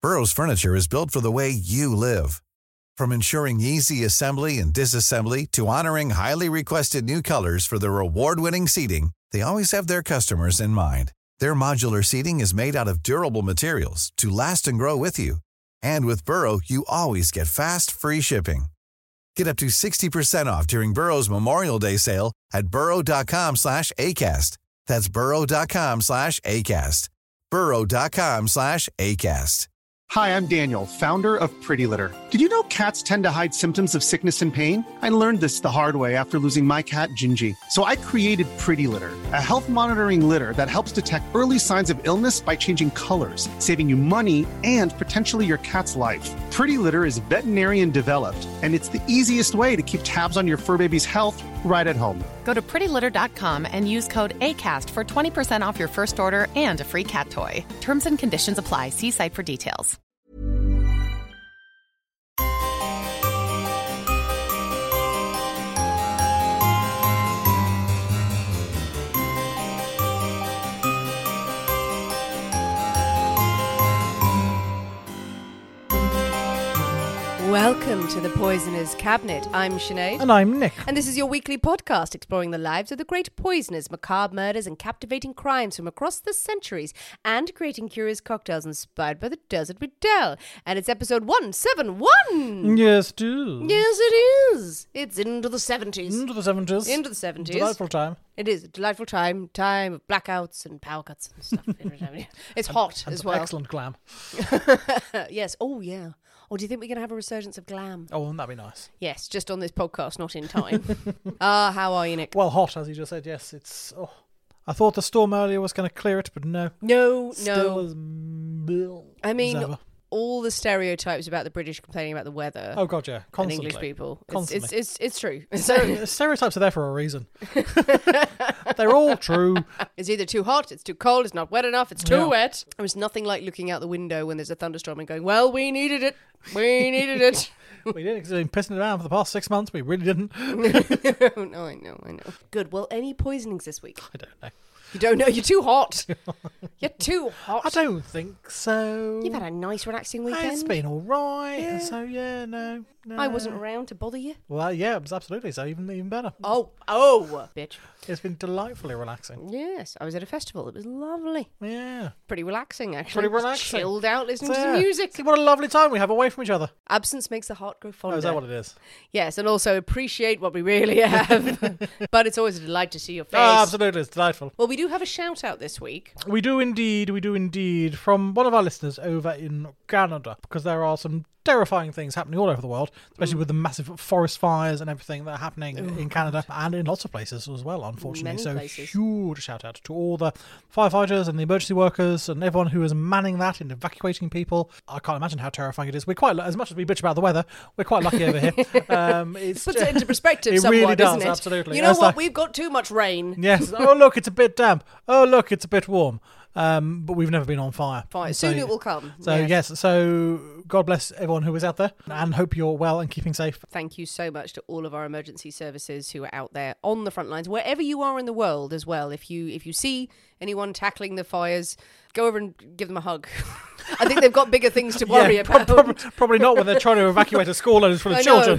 Burrow's furniture is built for the way you live. From ensuring easy assembly and disassembly to honoring highly requested new colors for their award-winning seating, they always have their customers in mind. Their modular seating is made out of durable materials to last and grow with you. And with Burrow, you always get fast, free shipping. Get up to 60% off during Burrow's Memorial Day sale at burrow.com/ACAST. That's burrow.com/ACAST. burrow.com/ACAST. Hi, I'm Daniel, founder of Pretty Litter. Did you know cats tend to hide symptoms of sickness and pain? I learned this the hard way after losing my cat, Gingy. So I created Pretty Litter, a health monitoring litter that helps detect early signs of illness by changing colors, saving you money and potentially your cat's life. Pretty Litter is veterinarian developed, and it's the easiest way to keep tabs on your fur baby's health right at home. Go to prettylitter.com and use code ACAST for 20% off your first order and a free cat toy. Terms and conditions apply. See site for details. Welcome to the Poisoner's Cabinet. I'm Sinead. And I'm Nick. And this is your weekly podcast exploring the lives of the great poisoners, macabre murders, and captivating crimes from across the centuries, and creating curious cocktails inspired by the desert we tell. And it's episode 171. Yes, it is. Yes, it is. It's into the 70s. Into the 70s. Into the 70s. Delightful time. It is a delightful time of blackouts and power cuts and stuff. It's hot and as well. Excellent glam. Yes. Oh, yeah. Or do you think we're going to have a resurgence of glam? Oh, wouldn't that be nice? Yes, just on this podcast, not in time. How are you, Nick? Well, hot, as you just said, yes. It's. Oh, I thought the storm earlier was going to clear it, but no. No. As I mean, ever. all the stetereotypes about the British complaining about the weather. Oh, God, yeah. And Constantly. English people. Constantly. It's true. Stereotypes are there for a reason. They're all true. It's either too hot, it's too cold, it's not wet enough, it's too wet. There was nothing like looking out the window when there's a thunderstorm and going, well, we needed it. We needed it. We did, because we've been pissing it around for the past 6 months. We really didn't. No, I know. Good. Well, any poisonings this week? I don't know. You don't know? You're too hot. You're too hot. I don't think so. You've had a nice, relaxing weekend. It's been all right. Yeah. So, yeah, no. I wasn't around to bother you. Well, yeah, it was absolutely. So even better. Oh, bitch. It's been delightfully relaxing. Yes, I was at a festival. It was lovely. Yeah. Pretty relaxing, actually. Pretty relaxing. Chilled out listening to some music. See what a lovely time we have away from each other. Absence makes the heart grow fonder. Oh, is that what it is? Yes, and also appreciate what we really have. But it's always a delight to see your face. Oh, absolutely. It's delightful. Well, we do have a shout out this week. We do indeed. From one of our listeners over in Canada, because there are some terrifying things happening all over the world, especially with the massive forest fires and everything that are happening in Canada and in lots of places as well, unfortunately. Many so places. Huge shout out to all the firefighters and the emergency workers and everyone who is manning that and evacuating people. I can't imagine how terrifying it is. We're quite, as much as we bitch about the weather, we're quite lucky over here. It puts it into perspective it somewhat, really does, doesn't it? Absolutely. You know what? We've got too much rain. Yes. Oh, look, it's a bit damp. Oh, look, it's a bit warm. But we've never been on fire. Soon it will come. So yes, so God bless everyone who is out there and hope you're well and keeping safe. Thank you so much to all of our emergency services who are out there on the front lines, wherever you are in the world as well. If you see anyone tackling the fires, go over and give them a hug. I think they've got bigger things to worry about. Probably not when they're trying to evacuate a school load full of children.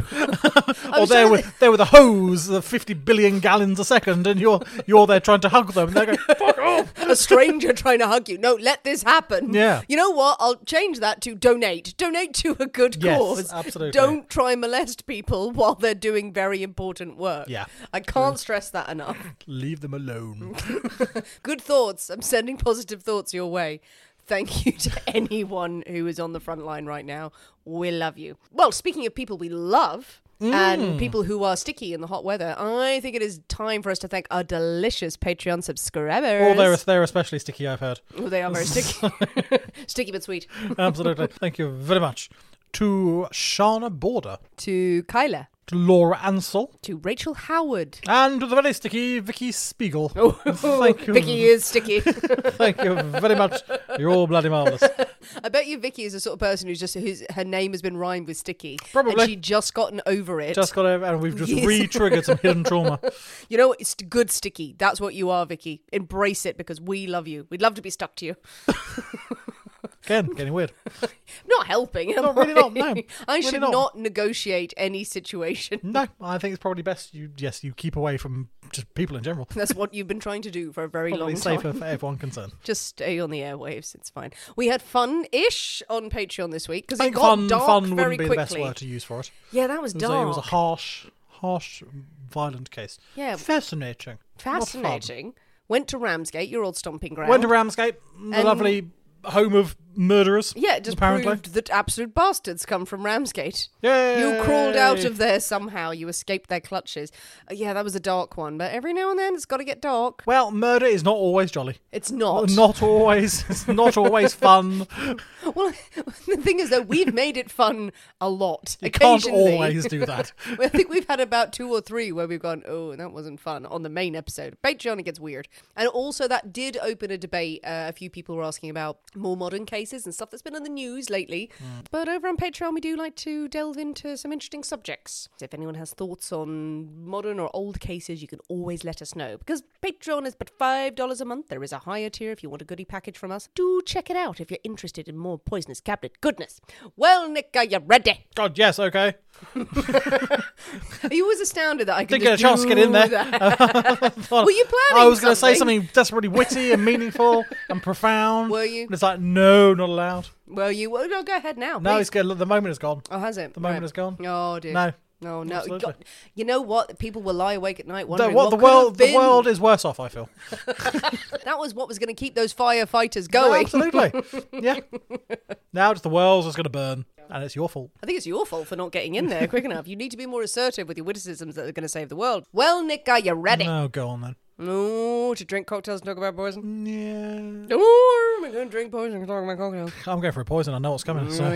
Or they're with a hose of 50 billion gallons a second, and you're there trying to hug them. And they're going, fuck off! A stranger trying to hug you. No, let this happen. Yeah. You know what? I'll change that to donate. Donate to a good cause. Yes, absolutely. Don't try and molest people while they're doing very important work. Yeah. I can't stress that enough. Leave them alone. Good thoughts. I'm sending positive thoughts your way. Thank you to anyone who is on the front line right now. We love you. Well, speaking of people we love and people who are sticky in the hot weather, I think it is time for us to thank our delicious Patreon subscribers. Oh, they're especially sticky, I've heard. Oh, they are very sticky. Sticky but sweet. Absolutely. Thank you very much. To Shana Border. To Kyla. To Laura Ansell. To Rachel Howard. And to the very sticky Vicky Spiegel. Oh, thank you. Vicky is sticky. Thank you very much. You're all bloody marvellous. I bet you Vicky is the sort of person whose her name has been rhymed with sticky. Probably. And she just gotten over it. And we've just re-triggered some hidden trauma. You know what? It's good sticky. That's what you are, Vicky. Embrace it because we love you. We'd love to be stuck to you. Again, getting weird. Not helping. Not really not, no. I Really should not negotiate any situation. No, I think it's probably best you keep away from just people in general. That's what you've been trying to do for a very Probably long time. safer for everyone concerned. Just stay on the airwaves. It's fine. We had fun-ish on Patreon this week because I it think got dark fun very wouldn't be quickly. the best word to use for it. Yeah, that was dark. It was a harsh, violent case. Yeah. Fascinating. Not fun. Fascinating. Went to Ramsgate, your old stomping ground. Went to Ramsgate, the And- lovely home of murderers. Yeah, it just apparently. proved that absolute bastards come from Ramsgate. Yay! You crawled out of there somehow. You escaped their clutches. Yeah, that was a dark one, but every now and then it's got to get dark. Well, murder is not always jolly. It's not. Not always. It's not always fun. Well, the thing is, though, we've made it fun a lot. You can't Occasionally. always do that. I think we've had about 2 or 3 where we've gone, oh, that wasn't fun on the main episode. Patreon, it gets weird. And also that did open a debate. A few people were asking about more modern cases and stuff that's been in the news lately. But over on Patreon, we do like to delve into some interesting subjects. So if anyone has thoughts on modern or old cases, you can always let us know. Because Patreon is but $5 a month. There is a higher tier if you want a goodie package from us. Do check it out if you're interested in more Poisonous Cabinet goodness. Well, Nick, are you ready? God, yes, okay. Are you always astounded that I can Didn't get just a chance to get in do there. that? Were you planning I was going to say something? something desperately witty and meaningful and profound. Were you? And it's like, no, not allowed. Well, no, go ahead now. No, please. it's good. The moment is gone. Oh, has it? The moment is gone. Oh, dear. No. No. Absolutely. God, you know what? People will lie awake at night The, wondering what, what the could have world been. is worse off, I feel. That was what was going to keep those firefighters No, going. absolutely. Yeah. Now just the world's just going to burn. And it's your fault. I think it's your fault for not getting in there quick enough. You need to be more assertive with your witticisms that are going to save the world. Well, Nick, are you ready? No, go on then. No, to drink cocktails and talk about poison? Yeah. Oh, we're going to drink poison and talk about cocktails. I'm going for a poison. I know what's coming. So.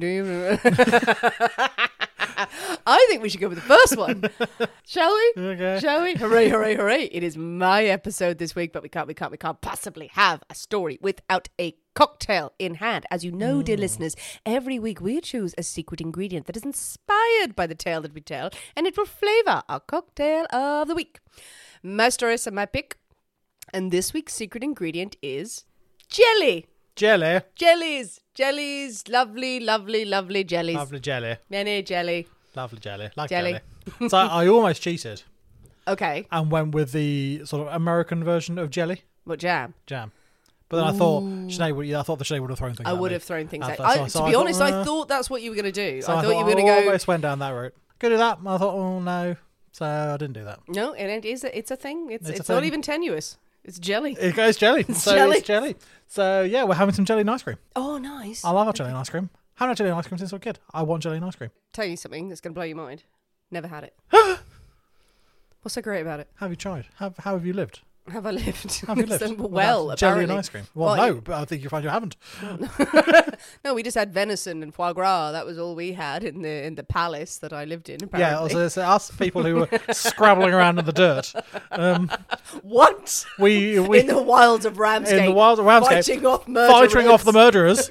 I think we should go with the first one. Shall we? Okay. Shall we? Hooray, hooray, hooray. It is my episode this week, but we can't possibly have a story without a cocktail in hand. As you know, dear listeners, every week we choose a secret ingredient that is inspired by the tale that we tell, and it will flavor our cocktail of the week. My stories are my pick, and this week's secret ingredient is jelly. Jelly. Jellies, lovely, lovely, lovely jellies. Lovely jelly. Many jelly. Lovely jelly. Like Jelly. jelly. So I almost cheated Okay. and went with the sort of American version of jelly. What jam? Jam. But then I thought the Sinead would have thrown things I at would me. have thrown things I at thought- you. so To I be thought, honest, I thought that's what you were going to do. So I thought you were going to I go... almost went down that route. Could do that. But I thought, oh no. So I didn't do that. No, and it's a thing. It's a It's not thing. even tenuous. It's jelly. It goes jelly. So jelly. it's jelly. So yeah, we're having some jelly and ice cream. Oh, nice. I love our jelly and ice cream. Haven't had jelly and ice cream since I was a kid. I want jelly and ice cream. Tell you something that's going to blow your mind. Never had it. What's so great about it? Have you tried? How have you lived? Have I lived? Have you lived? Well, without jelly apparently. and ice cream. Well, Well, no, but I think you find you haven't. No, we just had venison and foie gras. That was all we had in the palace that I lived in. Apparently. Yeah, also it's us people who were scrabbling around in the dirt. What? We In the wilds of Ramsgate. in the wild of Ramsgate, Fighting off murderers. fighting off the murderers.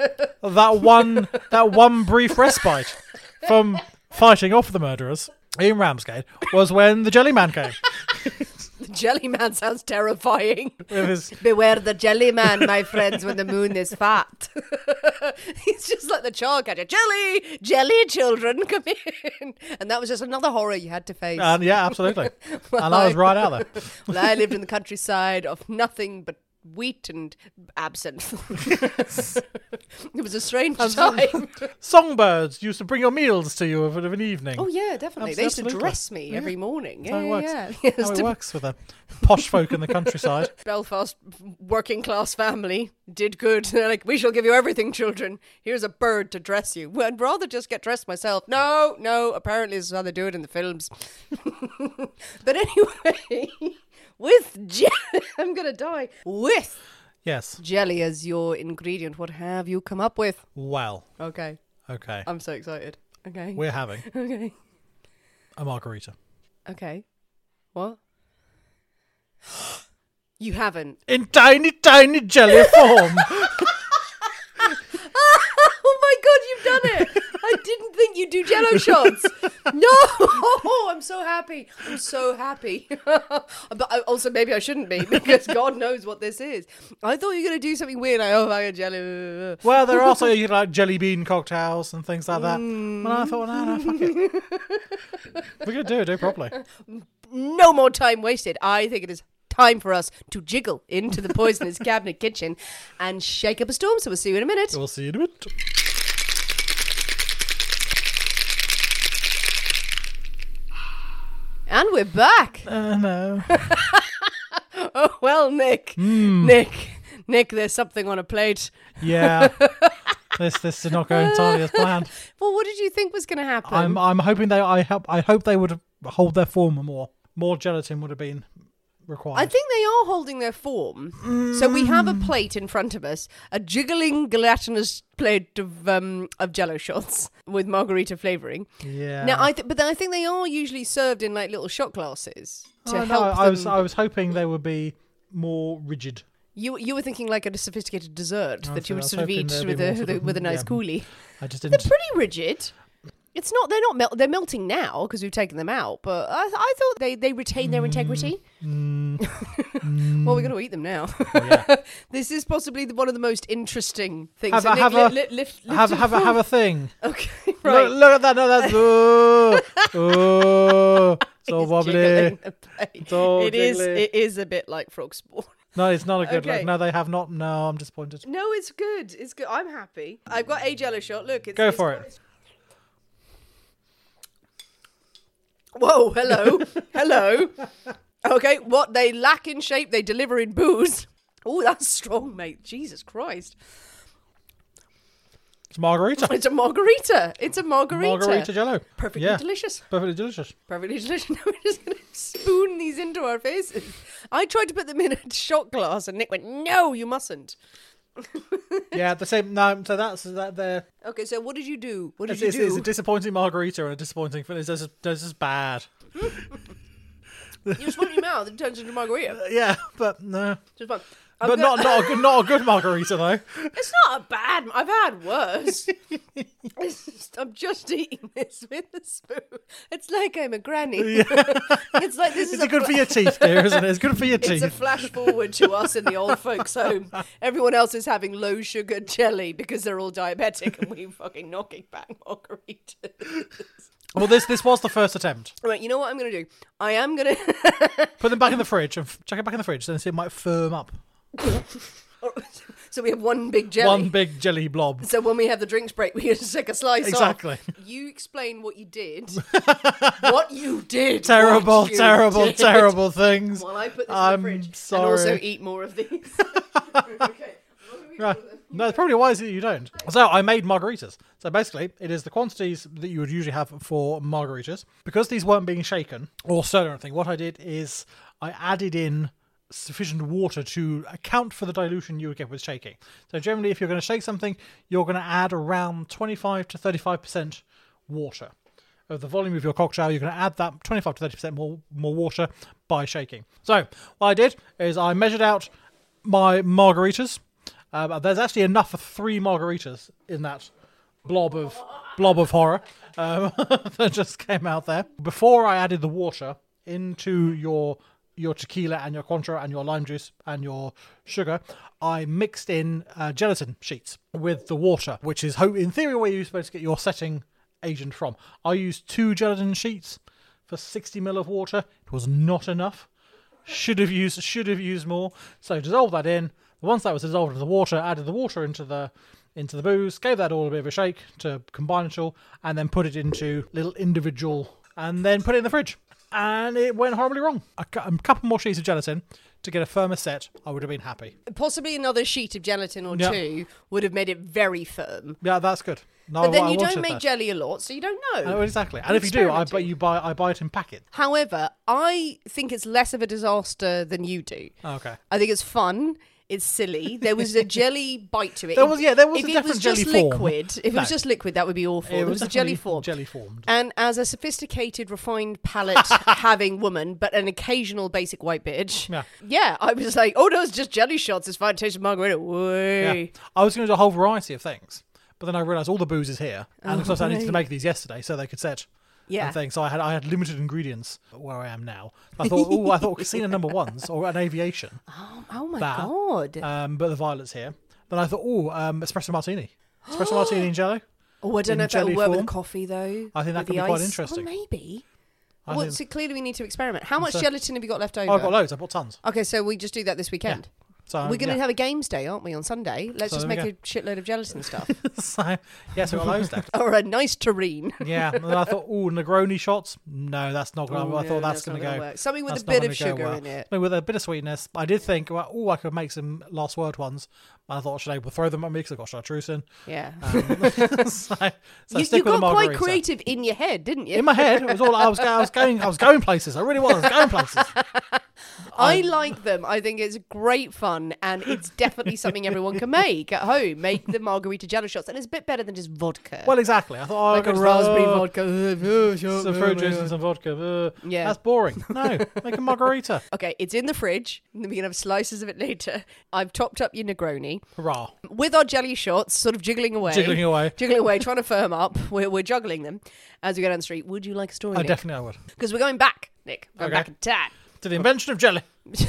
that one brief respite from fighting off the murderers in Ramsgate was when the Jelly Man came. The jelly man sounds terrifying. With his, Beware the jelly man, my friends, when the moon is fat. He's just like the child catcher. Jelly children, come in. And that was just another horror you had to face. and yeah, absolutely. And I was right out there. Well, I lived in the countryside of nothing but wheat and absinthe. It was a strange time. Songbirds used to bring your meals to you of an evening. Oh yeah, definitely. They used to Absolutely. dress me Yeah. every morning. That's how it Yeah, works. yeah. How Yes, it works with the posh folk in the countryside. Belfast working class family did good. They're like, we shall give you everything, children. Here's a bird to dress you. Well, I'd rather just get dressed myself. No. Apparently, this is how they do it in the films. But anyway, with jelly, I'm gonna die. With Yes. jelly as your ingredient, what have you come up with? Well, Okay, okay. I'm so excited. Okay, We're having okay, a margarita. okay. What? You haven't. In tiny, tiny jelly form. Oh my god, you've done it! I didn't think you'd do new Jello shots. No, I'm so happy. I'm so happy. But also, maybe I shouldn't be because God knows what this is. I thought you were going to do something weird. Like, oh, I got Jello. Well, there are also like jelly bean cocktails and things like that. And I thought, no, fuck it. We're going to do it properly. No more time wasted. I think it is time for us to jiggle into the Poisonous Cabinet kitchen and shake up a storm. So we'll see you in a minute. We'll see you in a minute. And we're back. No. Oh, well, Nick. Nick, there's something on a plate. Yeah. This is not going entirely as planned. Well, what did you think was going to happen? I'm hoping I hope they would hold their form more. More gelatin would have been required. I think they are holding their form. So we have a plate in front of us, a jiggling gelatinous plate of Jello shots with margarita flavouring. Yeah. Now, I think they are usually served in like little shot glasses to No, help I them. was hoping they would be more rigid. You were thinking like a sophisticated dessert that you would was sort of hoping eat they'd with be more sort a of- with a nice yeah. coolie. I just They're didn't. pretty rigid. It's not. They're melting now because we've taken them out. But I thought they retain their integrity. Well, we're going to eat them now. Yeah. This is possibly one of the most interesting things. Have So a- Nick, have a- lift Have a thing. Okay, right. Look at that. No, that's so It's wobbly. jiggling the plate. So It is. jiggly. It is a bit like frog spawn. No, it's not a good Okay. look. No, they have not. No, I'm disappointed. No, it's good. It's good. I'm happy. I've got a Jello shot. Look, Go for it. Whoa, hello. Hello. Okay, what they lack in shape, they deliver in booze. Oh, that's strong, mate. Jesus Christ. It's margarita. It's a margarita. It's a margarita. Margarita Jello. Perfectly Yeah. delicious. Perfectly delicious. Perfectly delicious. Now we're just going to spoon these into our faces. I tried to put them in a shot glass and Nick went, no, you mustn't. Yeah, the same. No, so that's that. There. Okay, so what did you do? What did It's, you do? it's a disappointing margarita and a disappointing finish. This is bad. You just put it in your mouth and it turns into margarita. Yeah, but no. Just fun. But not a good margarita though. It's not a bad. I've had worse. I'm just eating this with a spoon. It's like I'm a granny. It's like this is It's good for your teeth, dear, isn't it? It's good for your It's a teeth. flash forward to us in the old folks' home. Everyone else is having low sugar jelly because they're all diabetic, and we fucking knocking back margaritas. Well, this was the first attempt. Right, you know what I'm going to do? I am going to. Put them back in the fridge and chuck it back in the fridge, then see it might firm up. So we have one big jelly. One big jelly blob. So when we have the drinks break, we just take a slice Exactly. off. You explain what you did. What you did. Terrible, What you terrible, did. terrible things. While I put this I'm in the fridge sorry. and also eat more of these. Okay. Right. No, it's probably wise that you don't. So I made margaritas. So basically, it is the quantities that you would usually have for margaritas. Because these weren't being shaken or stirred or anything, what I did is I added in sufficient water to account for the dilution you would get with shaking. So generally, if you're going to shake something, you're going to add around 25 to 35% water. Of the volume of your cocktail, you're going to add that 25 to 30% more water by shaking. So what I did is I measured out my margaritas. There's actually enough for 3 margaritas in that blob of horror that just came out there. Before I added the water into your tequila and your Cointreau and your lime juice and your sugar, I mixed in gelatin sheets with the water, which is in theory where you're supposed to get your setting agent from. I used 2 gelatin sheets for 60 ml of water. It was not enough. Should have used more. So dissolve that in. Once that was dissolved in the water, added the water into the booze, gave that all a bit of a shake to combine it all, and then put it into little individual, and then put it in the fridge. And it went horribly wrong. A couple more sheets of gelatin to get a firmer set, I would have been happy. Possibly another sheet of gelatin or Yeah. 2 would have made it very firm. Yeah, that's good. No, But then I you don't wanted make that. jelly a lot, so you don't know. Oh, exactly. And if you do, I Experimenting. buy it in packet. However, I think it's less of a disaster than you do. Okay. I think it's fun. It's silly. There was a jelly bite to it. There was a if different it was jelly just form. liquid, if it was No. just liquid, that would be awful. It There was a jelly definitely form. jelly formed. And as a sophisticated, refined palate having woman, but an occasional basic white bitch, Yeah. I was like, oh no, it's just jelly shots. It's fine. Taste of margarita. Way. Yeah. I was going to do a whole variety of things. But then I realised all the booze is here. And of course I needed to make these yesterday so they could set and things. So I had limited ingredients where I am now. I thought casino number ones or an aviation. Oh my God. But the violet's here. Then I thought, espresso martini. Espresso martini and jello. Oh, I don't know if that'll work with coffee, though. I think that could be quite interesting. Oh, maybe. So clearly we need to experiment. How much gelatin have you got left over? Oh, I've got loads. I bought tons. Okay, so we just do that this weekend. Yeah. So, we're going to have a games day, aren't we, on Sunday? Let's just make a shitload of gelatin stuff. So we've got loads left. Or a nice terrine. Yeah, and then I thought, Negroni shots? No, that's not going to I thought that's going to go. Work. Something with a bit of sugar in it. No, with a bit of sweetness. I did think, I could make some last word ones. And I thought, should I throw them at me because I've got chartreuse in? Yeah. You got quite creative in your head, didn't you? In my head, it was all I was going places. I really was. I was going places. I like them. I think it's great fun, and it's definitely something everyone can make at home. Make the margarita jello shots, and it's a bit better than just vodka. Well, exactly. I thought, like a raspberry vodka, some fruit juice and some vodka. Yeah, that's boring. No, make a margarita. Okay, it's in the fridge. And we can have slices of it later. I've topped up your Negroni. Hurrah! With our jelly shots, sort of jiggling away, trying to firm up. We're juggling them as we go down the street. Would you like a story? Oh, definitely I would. Because we're going back, Nick. Back in time. To the invention of jelly.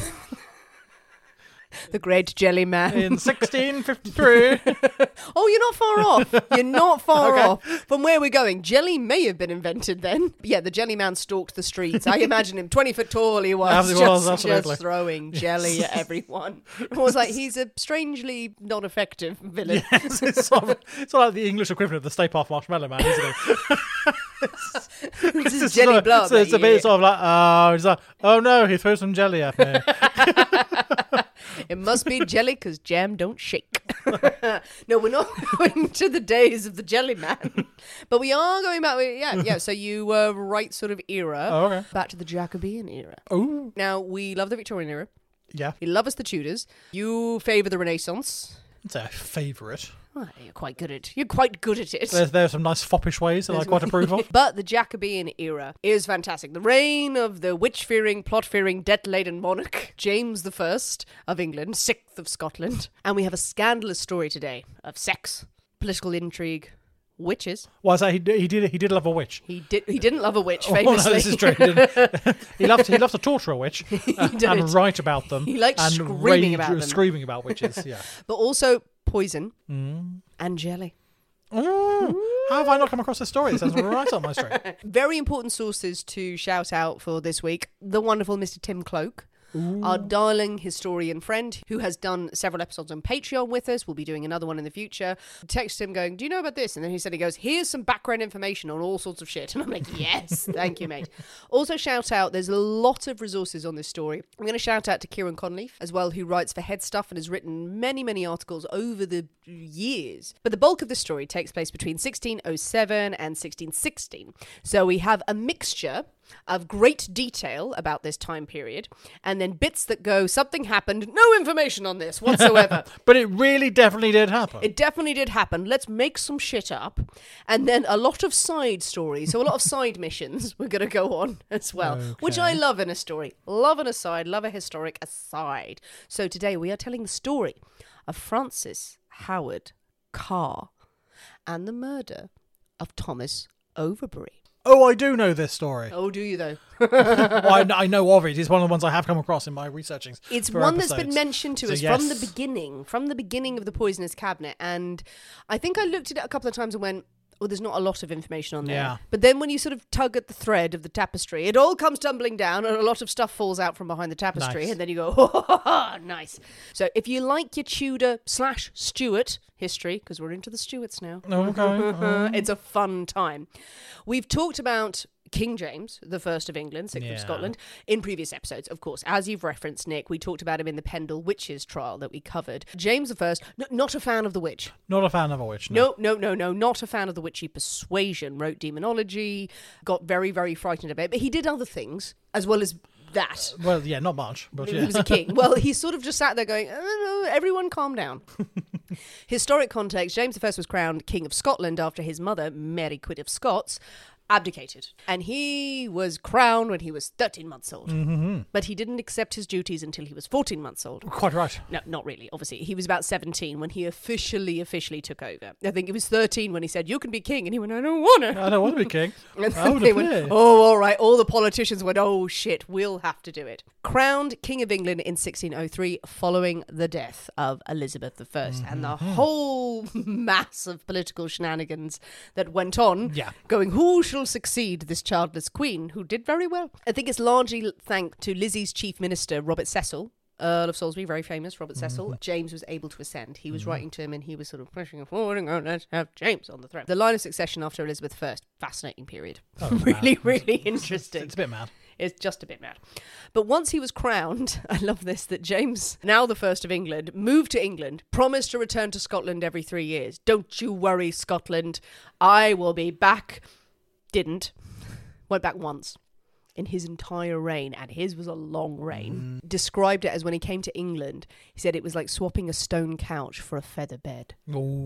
The great jelly man. In 1653. Oh, you're not far off. You're not far off from where we're going. Jelly may have been invented then. Yeah, the jelly man stalked the streets. I imagine him 20 foot tall. He was just throwing jelly at everyone. It was like he's a strangely not effective villain. Yes, it's sort of like the English equivalent of the Stay Puft Marshmallow Man, isn't it? This is jelly blob. So it's a bit sort of like, oh no, he threw some jelly at me. It must be jelly because jam don't shake. No, we're not going to the days of the jelly man. But we are going back. Yeah. So you were right sort of era. Oh, okay. Back to the Jacobean era. Oh. Now, we love the Victorian era. Yeah. We love us the Tudors. You favour the Renaissance. It's a favourite. Well, you're quite good at it. There's some nice foppish ways that I quite approve of. But the Jacobean era is fantastic. The reign of the witch-fearing, plot-fearing, debt-laden monarch, James I of England, 6th of Scotland. And we have a scandalous story today of sex, political intrigue, witches. Well, I say he did love a witch. He didn't love a witch, famously. No, this is true. He loved to torture a witch and write about them. He liked screaming about witches. Yeah, but also poison and jelly. How have I not come across this story? This sounds right up my street. Very important sources to shout out for this week. The wonderful Mr. Tim Cloak. Our darling historian friend who has done several episodes on Patreon with us. We'll be doing another one in the future. Texted him going, do you know about this? And then he goes, here's some background information on all sorts of shit. And I'm like, yes, thank you, mate. Also shout out, there's a lot of resources on this story. I'm going to shout out to Kieran Conliffe as well, who writes for Head Stuff and has written many, many articles over the years. But the bulk of the story takes place between 1607 and 1616. So we have a mixture of great detail about this time period, and then bits that go, something happened, no information on this whatsoever. But it really definitely did happen. It definitely did happen. Let's make some shit up. And then a lot of side stories, so a lot of side missions we're going to go on as well, which I love in a story. Love an aside, love a historic aside. So today we are telling the story of Francis Howard Carr and the murder of Thomas Overbury. Oh, I do know this story. Oh, do you though? Well, I know of it. It's one of the ones I have come across in my researchings. It's one that's been mentioned to us from the beginning of the Poisonous Cabinet. And I think I looked at it a couple of times and went, well, there's not a lot of information on there. Yeah. But then when you sort of tug at the thread of the tapestry, it all comes tumbling down and a lot of stuff falls out from behind the tapestry. Nice. And then you go, oh, nice. So if you like your Tudor/Stuart history, because we're into the Stuarts now. Okay. It's a fun time. We've talked about King James, the first of England, 6th of Scotland, in previous episodes, of course. As you've referenced, Nick, we talked about him in the Pendle Witches trial that we covered. James I, not a fan of the witch. Not a fan of a witch, no. No, not a fan of the witchy persuasion. Wrote demonology, got very, very frightened of it. But he did other things, as well as that. Well, yeah, not much. But he was a king. Well, he sort of just sat there going, oh, no, everyone calm down. Historic context, James I was crowned King of Scotland after his mother, Mary Queen of Scots, abdicated. And he was crowned when he was 13 months old. Mm-hmm. But he didn't accept his duties until he was 14 months old. Quite right. No, not really, obviously. He was about 17 when he officially took over. I think it was 13 when he said, you can be king. And he went, I don't want to. I don't want to be king. And they went, oh, all right. All the politicians went, oh, shit, we'll have to do it. Crowned King of England in 1603 following the death of Elizabeth I. Mm-hmm. And the whole mass of political shenanigans that went on, going, who shall succeed this childless queen, who did very well? I think it's largely thanks to Lizzie's chief minister, Robert Cecil, Earl of Salisbury, very famous, Robert Cecil. James was able to ascend. He was writing to him and he was sort of pushing him forward and going, let's have James on the throne. The line of succession after Elizabeth I, fascinating period. Oh, really interesting. It's a bit mad. It's just a bit mad. But once he was crowned, I love this, that James, now the first of England, moved to England, promised to return to Scotland every 3 years. Don't you worry, Scotland. I will be back. Didn't. Went back once in his entire reign, and his was a long reign. Described it as when he came to England, he said it was like swapping a stone couch for a feather bed.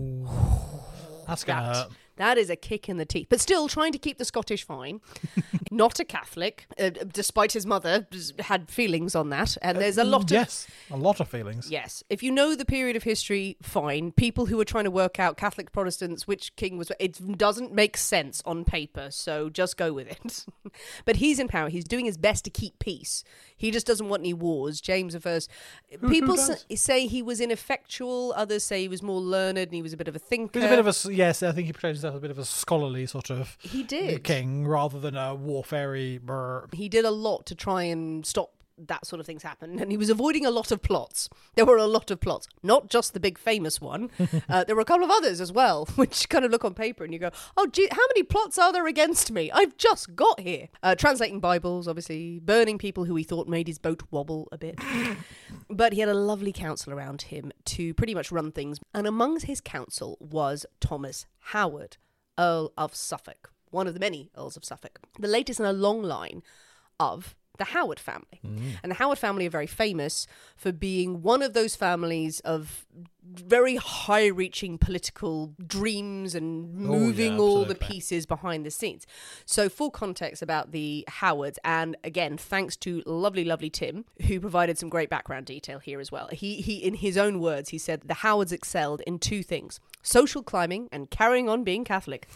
Oh, that's going to hurt. That is a kick in the teeth. But still trying to keep the Scottish fine. Not a Catholic, despite his mother had feelings on that. And there's a lot of... Yes, a lot of feelings. Yes. If you know the period of history, fine. People who are trying to work out Catholic, Protestants, which king was... It doesn't make sense on paper, so just go with it. But he's in power. He's doing his best to keep peace. He just doesn't want any wars. James I... People say he was ineffectual. Others say he was more learned and he was a bit of a thinker. He was a bit of a... Yes, I think he portrayed himself a bit of a scholarly sort of... He did. King, rather than a warfare-y... Brr. He did a lot to try and stop that sort of things happen, and he was avoiding a lot of plots. There were a lot of plots, not just the big famous one. There were a couple of others as well, which kind of look on paper and you go, oh gee, how many plots are there against me? I've just got here. Translating Bibles, obviously, burning people who he thought made his boat wobble a bit. But he had a lovely council around him to pretty much run things, and amongst his council was Thomas Howard, Earl of Suffolk, one of the many Earls of Suffolk, the latest in a long line of the Howard family. And the Howard family are very famous for being one of those families of very high-reaching political dreams and moving all the pieces behind the scenes. So full context about the Howards, and again, thanks to lovely Tim, who provided some great background detail here as well. He in his own words, he said, the Howards excelled in two things: social climbing and carrying on being Catholic.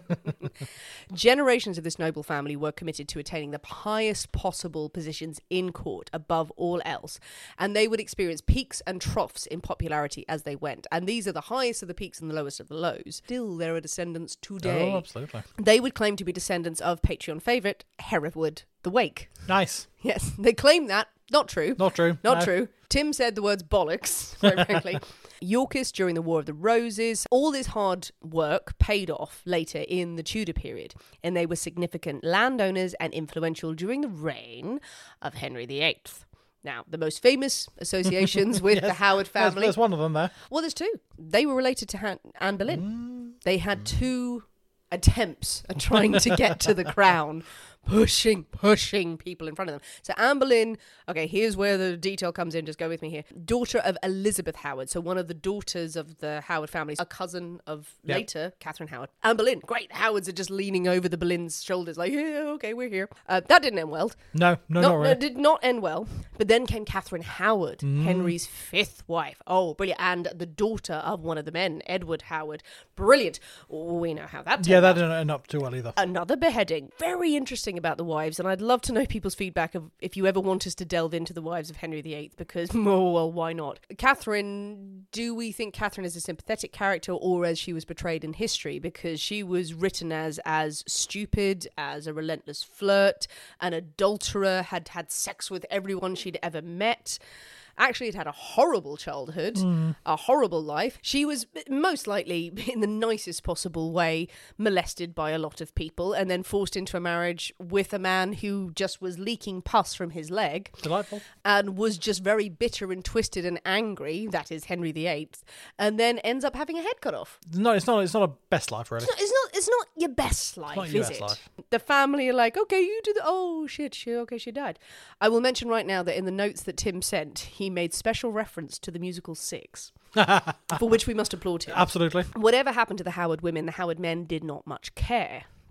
Generations of this noble family were committed to attaining the highest possible positions in court above all else, and they would experience peaks and troughs in popularity as they went, and these are the highest of the peaks and the lowest of the lows. Still, there are descendants today. Oh, absolutely. They would claim to be descendants of Patreon favourite Hereward the Wake. Nice. Yes, they claim that. Not true. Not true. Not true. Tim said the words bollocks, very frankly. Yorkists during the War of the Roses. All this hard work paid off later in the Tudor period, and they were significant landowners and influential during the reign of Henry VIII. Now, the most famous associations with the Howard family... There's one of them there. Well, there's two. They were related to Anne Boleyn. They had two attempts at trying to get to the crown, pushing people in front of them. So Anne Boleyn, okay, here's where the detail comes in, just go with me here. Daughter of Elizabeth Howard, so one of the daughters of the Howard family, a cousin of later Catherine Howard. Anne Boleyn, great, the Howards are just leaning over the Boleyn's shoulders like, yeah, okay, we're here. That didn't end well. No, not really. It did not end well. But then came Catherine Howard, Henry's fifth wife. Oh, brilliant. And the daughter of one of the men, Edward Howard. Brilliant. We know how that turned out. That didn't end up too well either. Another beheading. Very interesting about the wives, and I'd love to know people's feedback of if you ever want us to delve into the wives of Henry VIII, because, oh, well, why not? Catherine, do we think Catherine is a sympathetic character or as she was portrayed in history? Because she was written as stupid, as a relentless flirt, an adulterer, had sex with everyone she'd ever met. Actually, had a horrible childhood, a horrible life. She was most likely, in the nicest possible way, molested by a lot of people and then forced into a marriage with a man who just was leaking pus from his leg. Delightful. And was just very bitter and twisted and angry, that is Henry VIII, and then ends up having a head cut off. No, it's not a best life, really. It's not your best life, is it? The family are like, okay, you do the... Oh, shit, she died. I will mention right now that in the notes that Tim sent, he made special reference to the musical Six, for which we must applaud him. Absolutely. Whatever happened to the Howard women, the Howard men did not much care.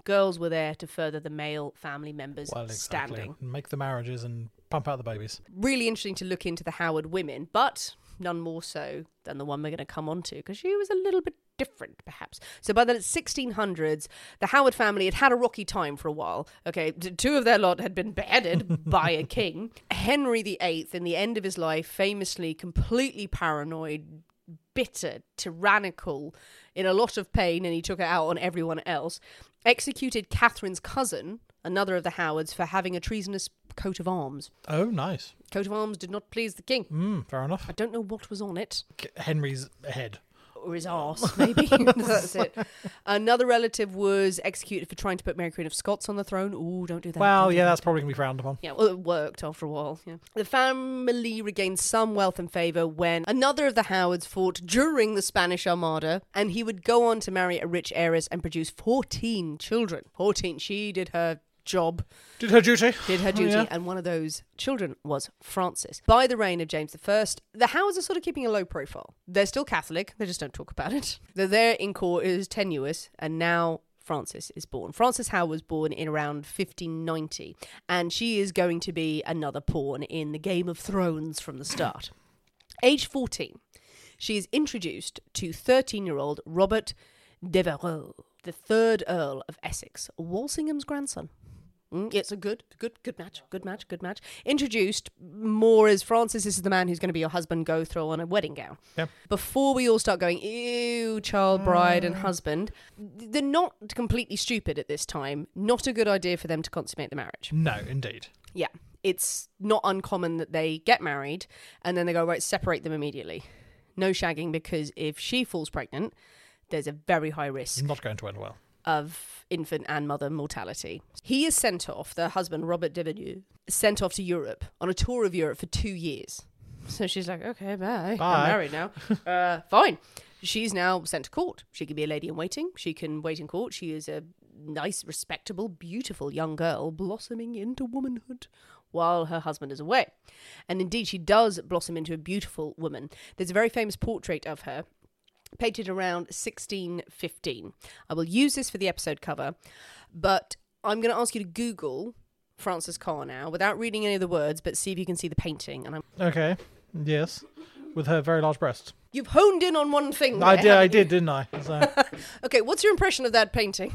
Girls were there to further the male family members' Well, exactly. standing. Make the marriages and pump out the babies. Really interesting to look into the Howard women, but none more so than the one we're going to come on to, because she was a little bit different, perhaps. So by the 1600s, the Howard family had a rocky time for a while. Okay, two of their lot had been beheaded by a king. Henry VIII, in the end of his life, famously completely paranoid, bitter, tyrannical, in a lot of pain, and he took it out on everyone else, executed Catherine's cousin, another of the Howards, for having a treasonous coat of arms. Oh, nice. Coat of arms did not please the king. Fair enough. I don't know what was on it. Henry's head. Or his arse, maybe. That's it. Another relative was executed for trying to put Mary Queen of Scots on the throne. Ooh, don't do that. Well, Don't do yeah, that. that's probably going to be frowned upon. Yeah, well, it worked after a while. Yeah. The family regained some wealth and favour when another of the Howards fought during the Spanish Armada, and he would go on to marry a rich heiress and produce 14 children. 14. She did her job. Did her duty. Yeah. And one of those children was Francis. By the reign of James I, the Howards are sort of keeping a low profile. They're still Catholic, they just don't talk about it. Their in court is tenuous, and now Francis is born. Frances Howard was born in around 1590, and she is going to be another pawn in the Game of Thrones from the start. Age 14, she is introduced to 13-year-old Robert Devereux, the 3rd Earl of Essex, Walsingham's grandson. It's a good match. Introduced more as Francis, this is the man who's going to be your husband, go throw on a wedding gown. Yep. Before we all start going, ew, child, bride and husband, they're not completely stupid at this time. Not a good idea for them to consummate the marriage. No, indeed. Yeah. It's not uncommon that they get married and then they go, right, separate them immediately. No shagging, because if she falls pregnant, there's a very high risk Not going to end well. of infant and mother mortality. He is sent off, the husband, Robert Devereux, sent off to Europe on a tour of Europe for 2 years. So she's like, okay, bye. I'm married now. Fine. She's now sent to court. She can be a lady in waiting. She can wait in court. She is a nice, respectable, beautiful young girl blossoming into womanhood while her husband is away. And indeed, she does blossom into a beautiful woman. There's a very famous portrait of her painted around 1615. I will use this for the episode cover, but I'm going to ask you to Google Frances Carr now without reading any of the words, but see if you can see the painting. And Okay, yes. With her very large breasts. You've honed in on one thing. I there, did, haven't you? didn't I? So, Okay, what's your impression of that painting?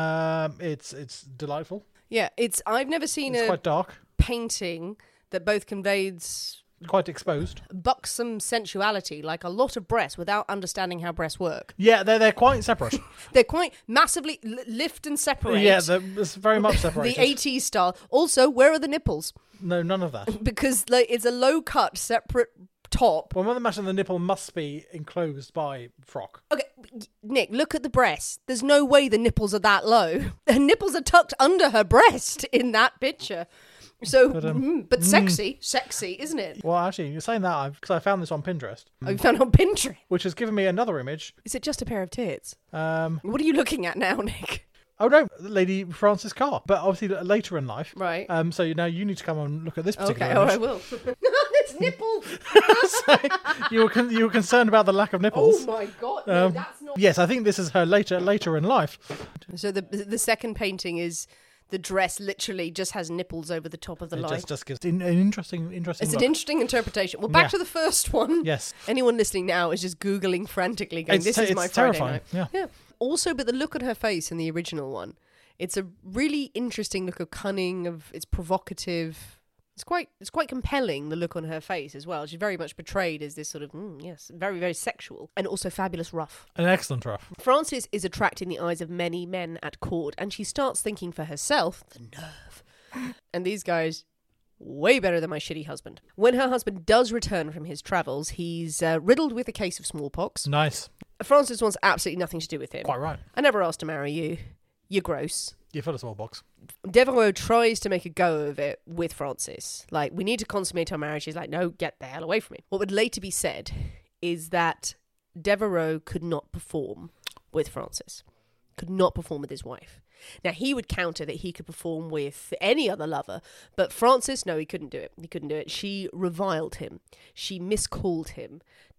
it's delightful. Yeah, I've never seen It's a quite dark, painting that both conveys quite exposed. buxom sensuality, like a lot of breasts, without understanding how breasts work. Yeah, they're quite separate. They're quite massively lift and separate. Yeah, it's very much separated. The 80s style. Also, where are the nipples? No, none of that. Because it's a low cut, separate top. Well, I imagine the nipple must be enclosed by frock. Okay, Nick, look at the breasts. There's no way the nipples are that low. Her nipples are tucked under her breast in that picture. So, but sexy, isn't it? Well, actually, you're saying that because I found this on Pinterest, Oh, you found it on Pinterest. which has given me another image. Is it just a pair of tits? Um, What are you looking at now, Nick? oh no, Lady Frances Carr, but obviously later in life. Right. So now you need to come and look at this particular Okay, oh, I image. will. It's nipples. So you were concerned about the lack of nipples. Oh my god, no, that's not. Yes, I think this is her later in life. So the second painting is the dress literally just has nipples over the top of the It line. just gives an interesting It's look. an interesting interpretation. Well, back Yeah. to the first one. Yes. Anyone listening now is just Googling frantically, going, It's this is my it's Friday terrifying. night. Yeah. Also, but the look on her face in the original one, it's a really interesting look of cunning, it's provocative. It's quite compelling, the look on her face as well. She's very much portrayed as this sort of, yes, very, very sexual. And also fabulous rough. An excellent rough. Frances is attracting the eyes of many men at court, and she starts thinking for herself, the nerve. And these guys, way better than my shitty husband. When her husband does return from his travels, he's riddled with a case of smallpox. Nice. Frances wants absolutely nothing to do with him. Quite right. I never asked to marry you. You're gross. You're full of smallpox. Devereux tries to make a go of it with Frances. Like, we need to consummate our marriage. She's like, no, get the hell away from me. What would later be said is that Devereux could not perform with Frances. Could not perform with his wife. Now, he would counter that he could perform with any other lover, but Frances, no, he couldn't do it. He couldn't do it. She reviled him. She miscalled him.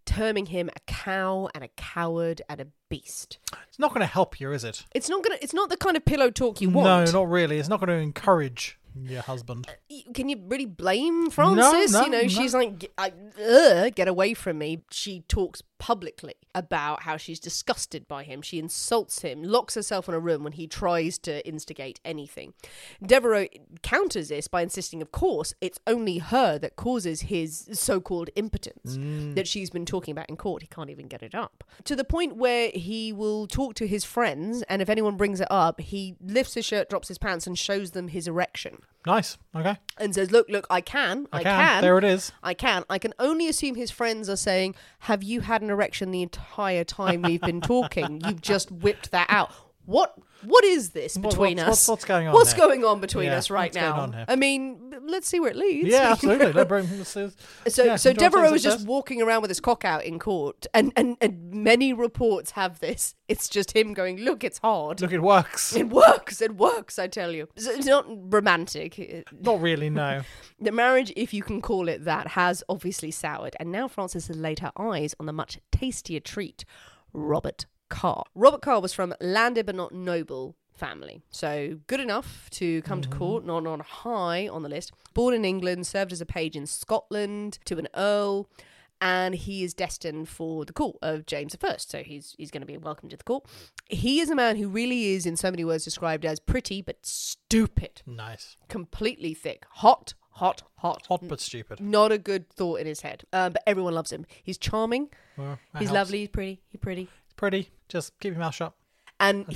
terming him a cow and a coward and a beast. It's not going to help you, is it? It's not the kind of pillow talk you want. No, not really. It's not going to encourage your husband. Can you really blame Frances? No, she's like, get away from me. She talks publicly about how she's disgusted by him. She insults him, locks herself in a room when he tries to instigate anything. Devereaux counters this by insisting, of course, it's only her that causes his so-called impotence that she's been talking about in court. He can't even get it up. To the point where he will talk to his friends, and if anyone brings it up, he lifts his shirt, drops his pants, and shows them his erection. Nice. Okay. And says, look, I can. There it is. I can. I can only assume his friends are saying, have you had an erection the entire time we've been talking? You've just whipped that out. What is this between us? What's going on? What's here? going on between us right what's going now? on here? I mean, let's see where it leads. Yeah, absolutely. So Devereaux is just walking around with his cock out in court, and many reports have this. It's just him going, look, it's hard. Look, it works. It works, I tell you. So it's not romantic. Not really, no. The marriage, if you can call it that, has obviously soured, and now Frances has laid her eyes on the much tastier treat, Robert Carr. Robert Carr was from landed but not noble family, so good enough to come to court, not high on the list. Born in England, served as a page in Scotland to an earl, and he is destined for the court of James I. So he's going to be welcomed to the court. He is a man who really is, in so many words, described as pretty but stupid. Nice. Completely thick. Hot but stupid. Not a good thought in his head. But everyone loves him. He's charming. Well, he's helps. lovely. He's pretty. He's pretty. It's pretty. Just keep your mouth shut. And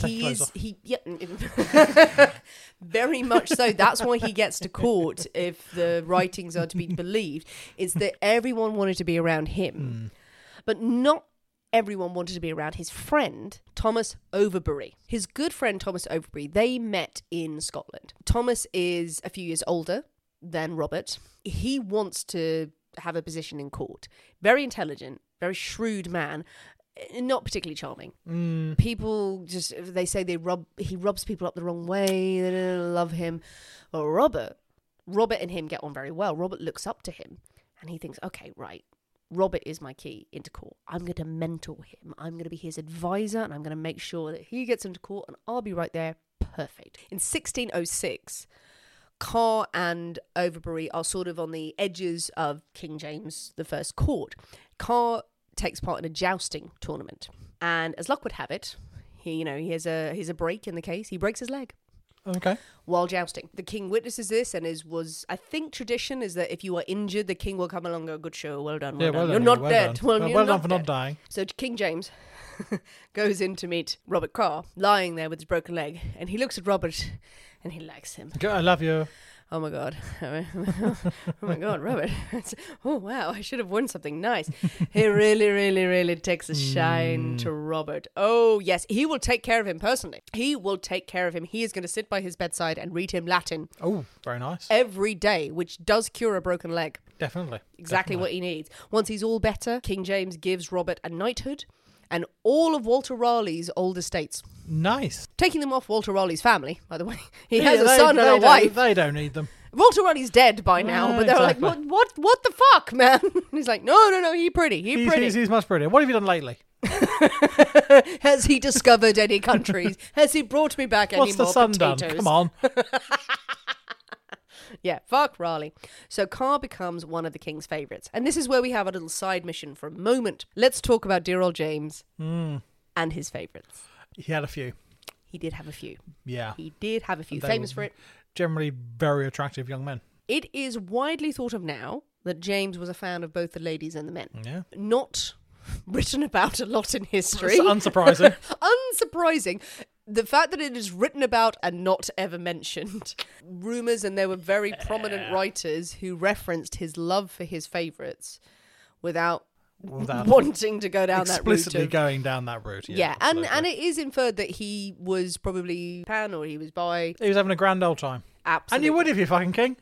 very much so. That's why he gets to court, if the writings are to be believed, is that everyone wanted to be around him. But not everyone wanted to be around his friend, Thomas Overbury. His good friend, Thomas Overbury, they met in Scotland. Thomas is a few years older than Robert. He wants to have a position in court. Very intelligent, very shrewd man. Not particularly charming. People just, they say he rubs people up the wrong way. They don't love him. But Robert and him get on very well. Robert looks up to him and he thinks, okay, right, Robert is my key into court. I'm going to mentor him. I'm going to be his advisor, and I'm going to make sure that he gets into court and I'll be right there. Perfect. In 1606, Carr and Overbury are sort of on the edges of King James I's court. Carr takes part in a jousting tournament, and as luck would have it, he has a break in the case. He breaks his leg. Okay. While jousting, the king witnesses this, and I think tradition is that if you are injured, the king will come along and go, "Good show, well done, well done. You're not dead. Done. Well, well done for not dying." So King James goes in to meet Robert Carr, lying there with his broken leg, and he looks at Robert, and he likes him. I love you. Oh my God. Oh my God, Robert. Oh wow, I should have worn something nice. He really, really, really takes a shine to Robert. Oh yes, he will take care of him personally. He will take care of him. He is going to sit by his bedside and read him Latin. Oh, very nice. Every day, which does cure a broken leg. Definitely. Exactly what he needs. Once he's all better, King James gives Robert a knighthood and all of Walter Raleigh's old estates. Nice. Taking them off Walter Raleigh's family, by the way. He has a son and a wife. They don't need them. Walter Raleigh's dead by now, but they're exactly. like, what the fuck, man? He's like, no, he's pretty. He's much prettier. What have you done lately? Has he discovered any countries? Has he brought me back any What's more the sun potatoes? done? Come on. Yeah, fuck Raleigh. So Carr becomes one of the king's favourites. And this is where we have a little side mission for a moment. Let's talk about dear old James and his favourites. He had a few. He did have a few. Yeah. He did have a few. Famous for it. Generally very attractive young men. It is widely thought of now that James was a fan of both the ladies and the men. Yeah. Not written about a lot in history. It's unsurprising. Unsurprising. The fact that it is written about and not ever mentioned. Rumours, and there were very prominent writers who referenced his love for his favourites without wanting to go down that route. Explicitly going down that route. Yeah, and it is inferred that he was probably pan or he was bi. He was having a grand old time. Absolutely. And you would if you're fucking king.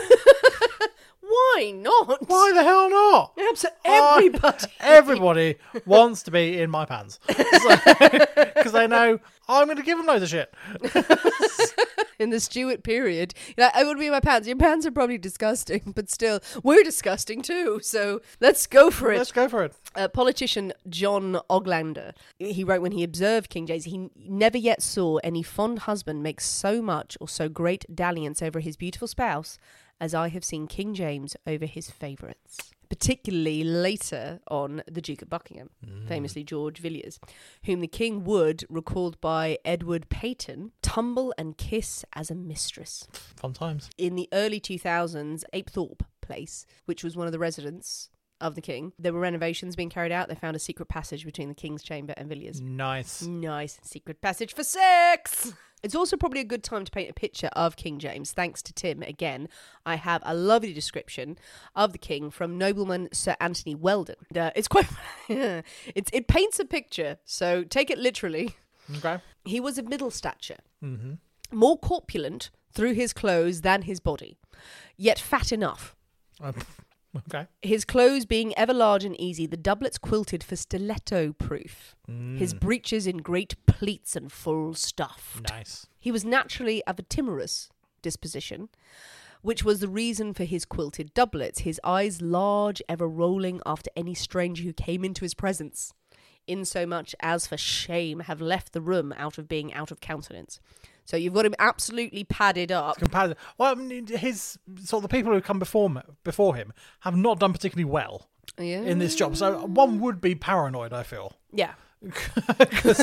Why not? Why the hell not? Everybody wants to be in my pants. Because they know I'm going to give them loads of shit. in the Stuart period. I would be in my pants. Your pants are probably disgusting, but still, we're disgusting too. So let's go for it. Let's go for it. Politician John Oglander, he wrote when he observed King James, he never yet saw any fond husband make so much or so great dalliance over his beautiful spouse as I have seen King James over his favourites. Particularly later on the Duke of Buckingham, famously George Villiers, whom the king would, recalled by Edward Peyton, tumble and kiss as a mistress. Fun times. In the early 2000s, Apethorpe Place, which was one of the residents of the king, there were renovations being carried out. They found a secret passage between the king's chamber and Villiers. Nice. Secret passage for sex. It's also probably a good time to paint a picture of King James. Thanks to Tim, again, I have a lovely description of the king from nobleman Sir Anthony Weldon. It's quite... it paints a picture, so take it literally. Okay. He was of middle stature, more corpulent through his clothes than his body, yet fat enough. Okay. His clothes being ever large and easy, the doublets quilted for stiletto proof. His breeches in great pleats and full stuffed. Nice. He was naturally of a timorous disposition, which was the reason for his quilted doublets, his eyes large, ever rolling after any stranger who came into his presence, insomuch as for shame have left the room out of being out of countenance. So you've got him absolutely padded up. Well, I mean, the people who come before him have not done particularly well in this job. So one would be paranoid, I feel. Yeah. Because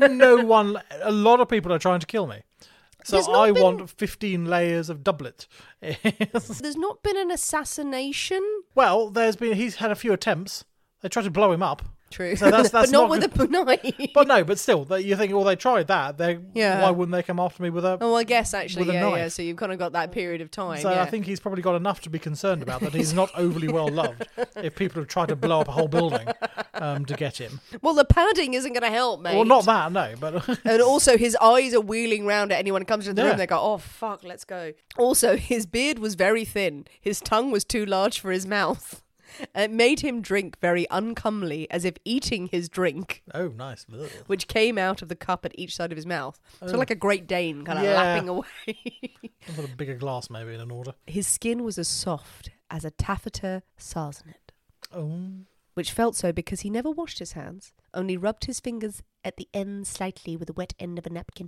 a lot of people are trying to kill me. So I want 15 layers of doublet. There's not been an assassination? Well, he's had a few attempts. They tried to blow him up. True. So that's but not with a knife. But still, you think, they tried that. Why wouldn't they come after me with a Oh, I guess actually, with a knife? Yeah. So you've kind of got that period of time. So I think he's probably got enough to be concerned about, that he's not overly well loved if people have tried to blow up a whole building to get him. Well, the padding isn't going to help, mate. Well, not that, no. But and also, his eyes are wheeling round at anyone who comes into the room. They go, oh, fuck, let's go. Also, his beard was very thin. His tongue was too large for his mouth. It made him drink very uncomely, as if eating his drink. Oh, nice. Ugh. Which came out of the cup at each side of his mouth. So like a Great Dane kind of lapping away. I've got a bigger glass maybe in order. His skin was as soft as a taffeta sarsenet. Oh. Which felt so because he never washed his hands, only rubbed his fingers at the end slightly with the wet end of a napkin.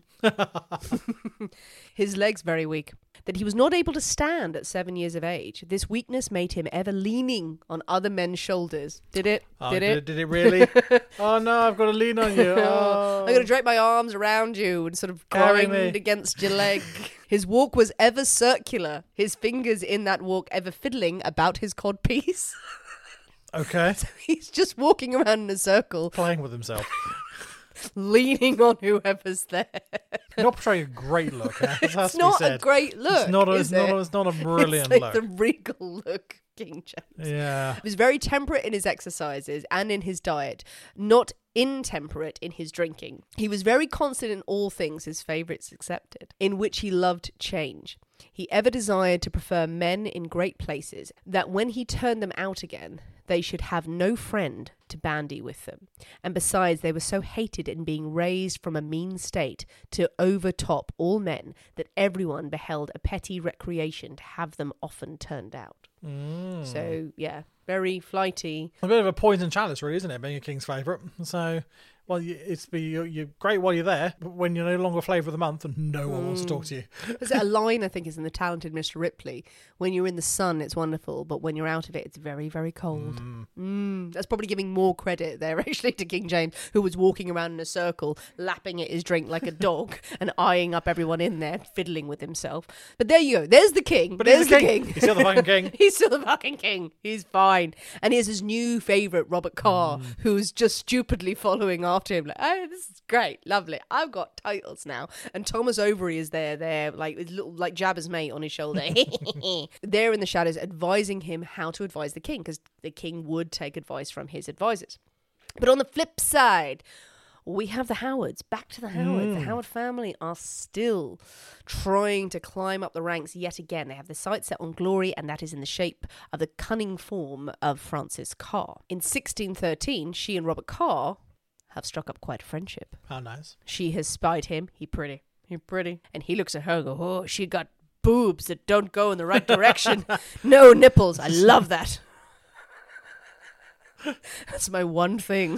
His legs very weak. That he was not able to stand at 7 years of age. This weakness made him ever leaning on other men's shoulders. Did it? Did it really? Oh no, I've got to lean on you. Oh. I'm going to drape my arms around you and sort of grind against your leg. His walk was ever circular. His fingers in that walk ever fiddling about his codpiece. Okay. So he's just walking around in a circle. Playing with himself. Leaning on whoever's there. Not portraying a great look. It's not a great look. It's not a brilliant it's like look. The regal look, King James. Yeah. He was very temperate in his exercises and in his diet, not intemperate in his drinking. He was very constant in all things, his favourites excepted, in which he loved change. He ever desired to prefer men in great places, that when he turned them out again, they should have no friend to bandy with them. And besides, they were so hated in being raised from a mean state to overtop all men, that everyone beheld a petty recreation to have them often turned out. So, yeah, very flighty. A bit of a poison chalice, really, isn't it, being a king's favourite? So, well, you're great while you're there, but when you're no longer flavour of the month and no one wants to talk to you. There's a line, I think, is in The Talented Mr. Ripley. When you're in the sun, it's wonderful, but when you're out of it, it's very, very cold. That's probably giving more credit there, actually, to King James, who was walking around in a circle, lapping at his drink like a dog and eyeing up everyone in there, fiddling with himself. But there you go. There's the king. But there's the king. He's still the fucking king. He's still the fucking king. He's fine. And he has his new favourite, Robert Carr, who's just stupidly following after him. Like, oh, this is great. Lovely. I've got titles now. And Thomas Overy is there, like his little, like Jabba's mate on his shoulder. There in the shadows, advising him how to advise the king, because the king would take advice from his advisors. But on the flip side, we have the Howards. Back to the Howards. The Howard family are still trying to climb up the ranks yet again. They have the sights set on glory, and that is in the shape of the cunning form of Frances Carr. In 1613, she and Robert Carr have struck up quite a friendship. How nice. She has spied him. He pretty. You're pretty. And he looks at her and goes, oh, she got boobs that don't go in the right direction. No nipples. I love that. That's my one thing.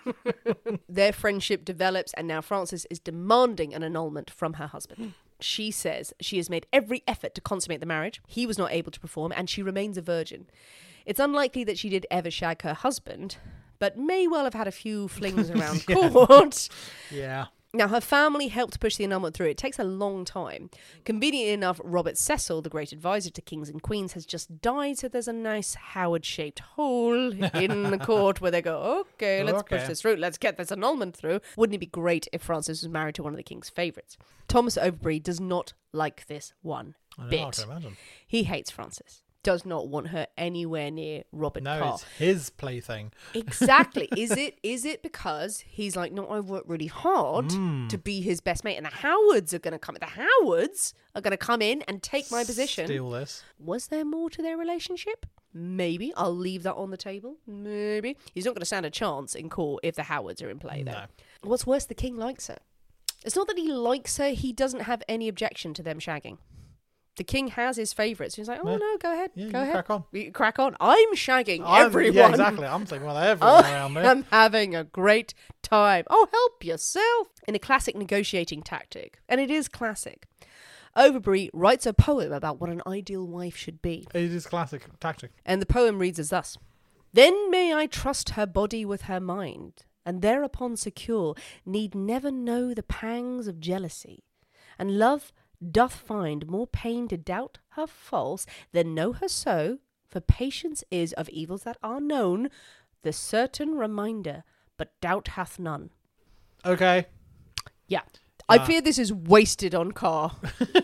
Their friendship develops, and now Frances is demanding an annulment from her husband. She says she has made every effort to consummate the marriage. He was not able to perform, and she remains a virgin. It's unlikely that she did ever shag her husband, but may well have had a few flings around court. Yeah. Now, her family helped push the annulment through. It takes a long time. Conveniently enough, Robert Cecil, the great advisor to kings and queens, has just died, so there's a nice Howard-shaped hole in the court where they go, okay, let's push this through. Let's get this annulment through. Wouldn't it be great if Frances was married to one of the king's favourites? Thomas Overbury does not like this one bit. I can imagine. He hates Frances. Does not want her anywhere near Robert Carr. No, it's his plaything. Exactly. Is it because he's like, no, I worked really hard to be his best mate, and the Howards are going to come. The Howards are going to come in and take my position. Steal this. Was there more to their relationship? Maybe. I'll leave that on the table. Maybe. He's not going to stand a chance in court if the Howards are in play, though. No. What's worse, the king likes her. It's not that he likes her. He doesn't have any objection to them shagging. The king has his favourites. He's like, oh, no, go ahead. Yeah, go ahead. crack on. You crack on. I'm shagging everyone. Yeah, exactly. I'm thinking, well, everyone around me. I'm having a great time. Oh, help yourself. In a classic negotiating tactic. And it is classic. Overbury writes a poem about what an ideal wife should be. It is classic tactic. And the poem reads as thus. Then may I trust her body with her mind, and thereupon secure, need never know the pangs of jealousy. And love doth find more pain to doubt her false than know her so, for patience is of evils that are known, the certain reminder, but doubt hath none. Okay. Yeah. I fear this is wasted on Carr.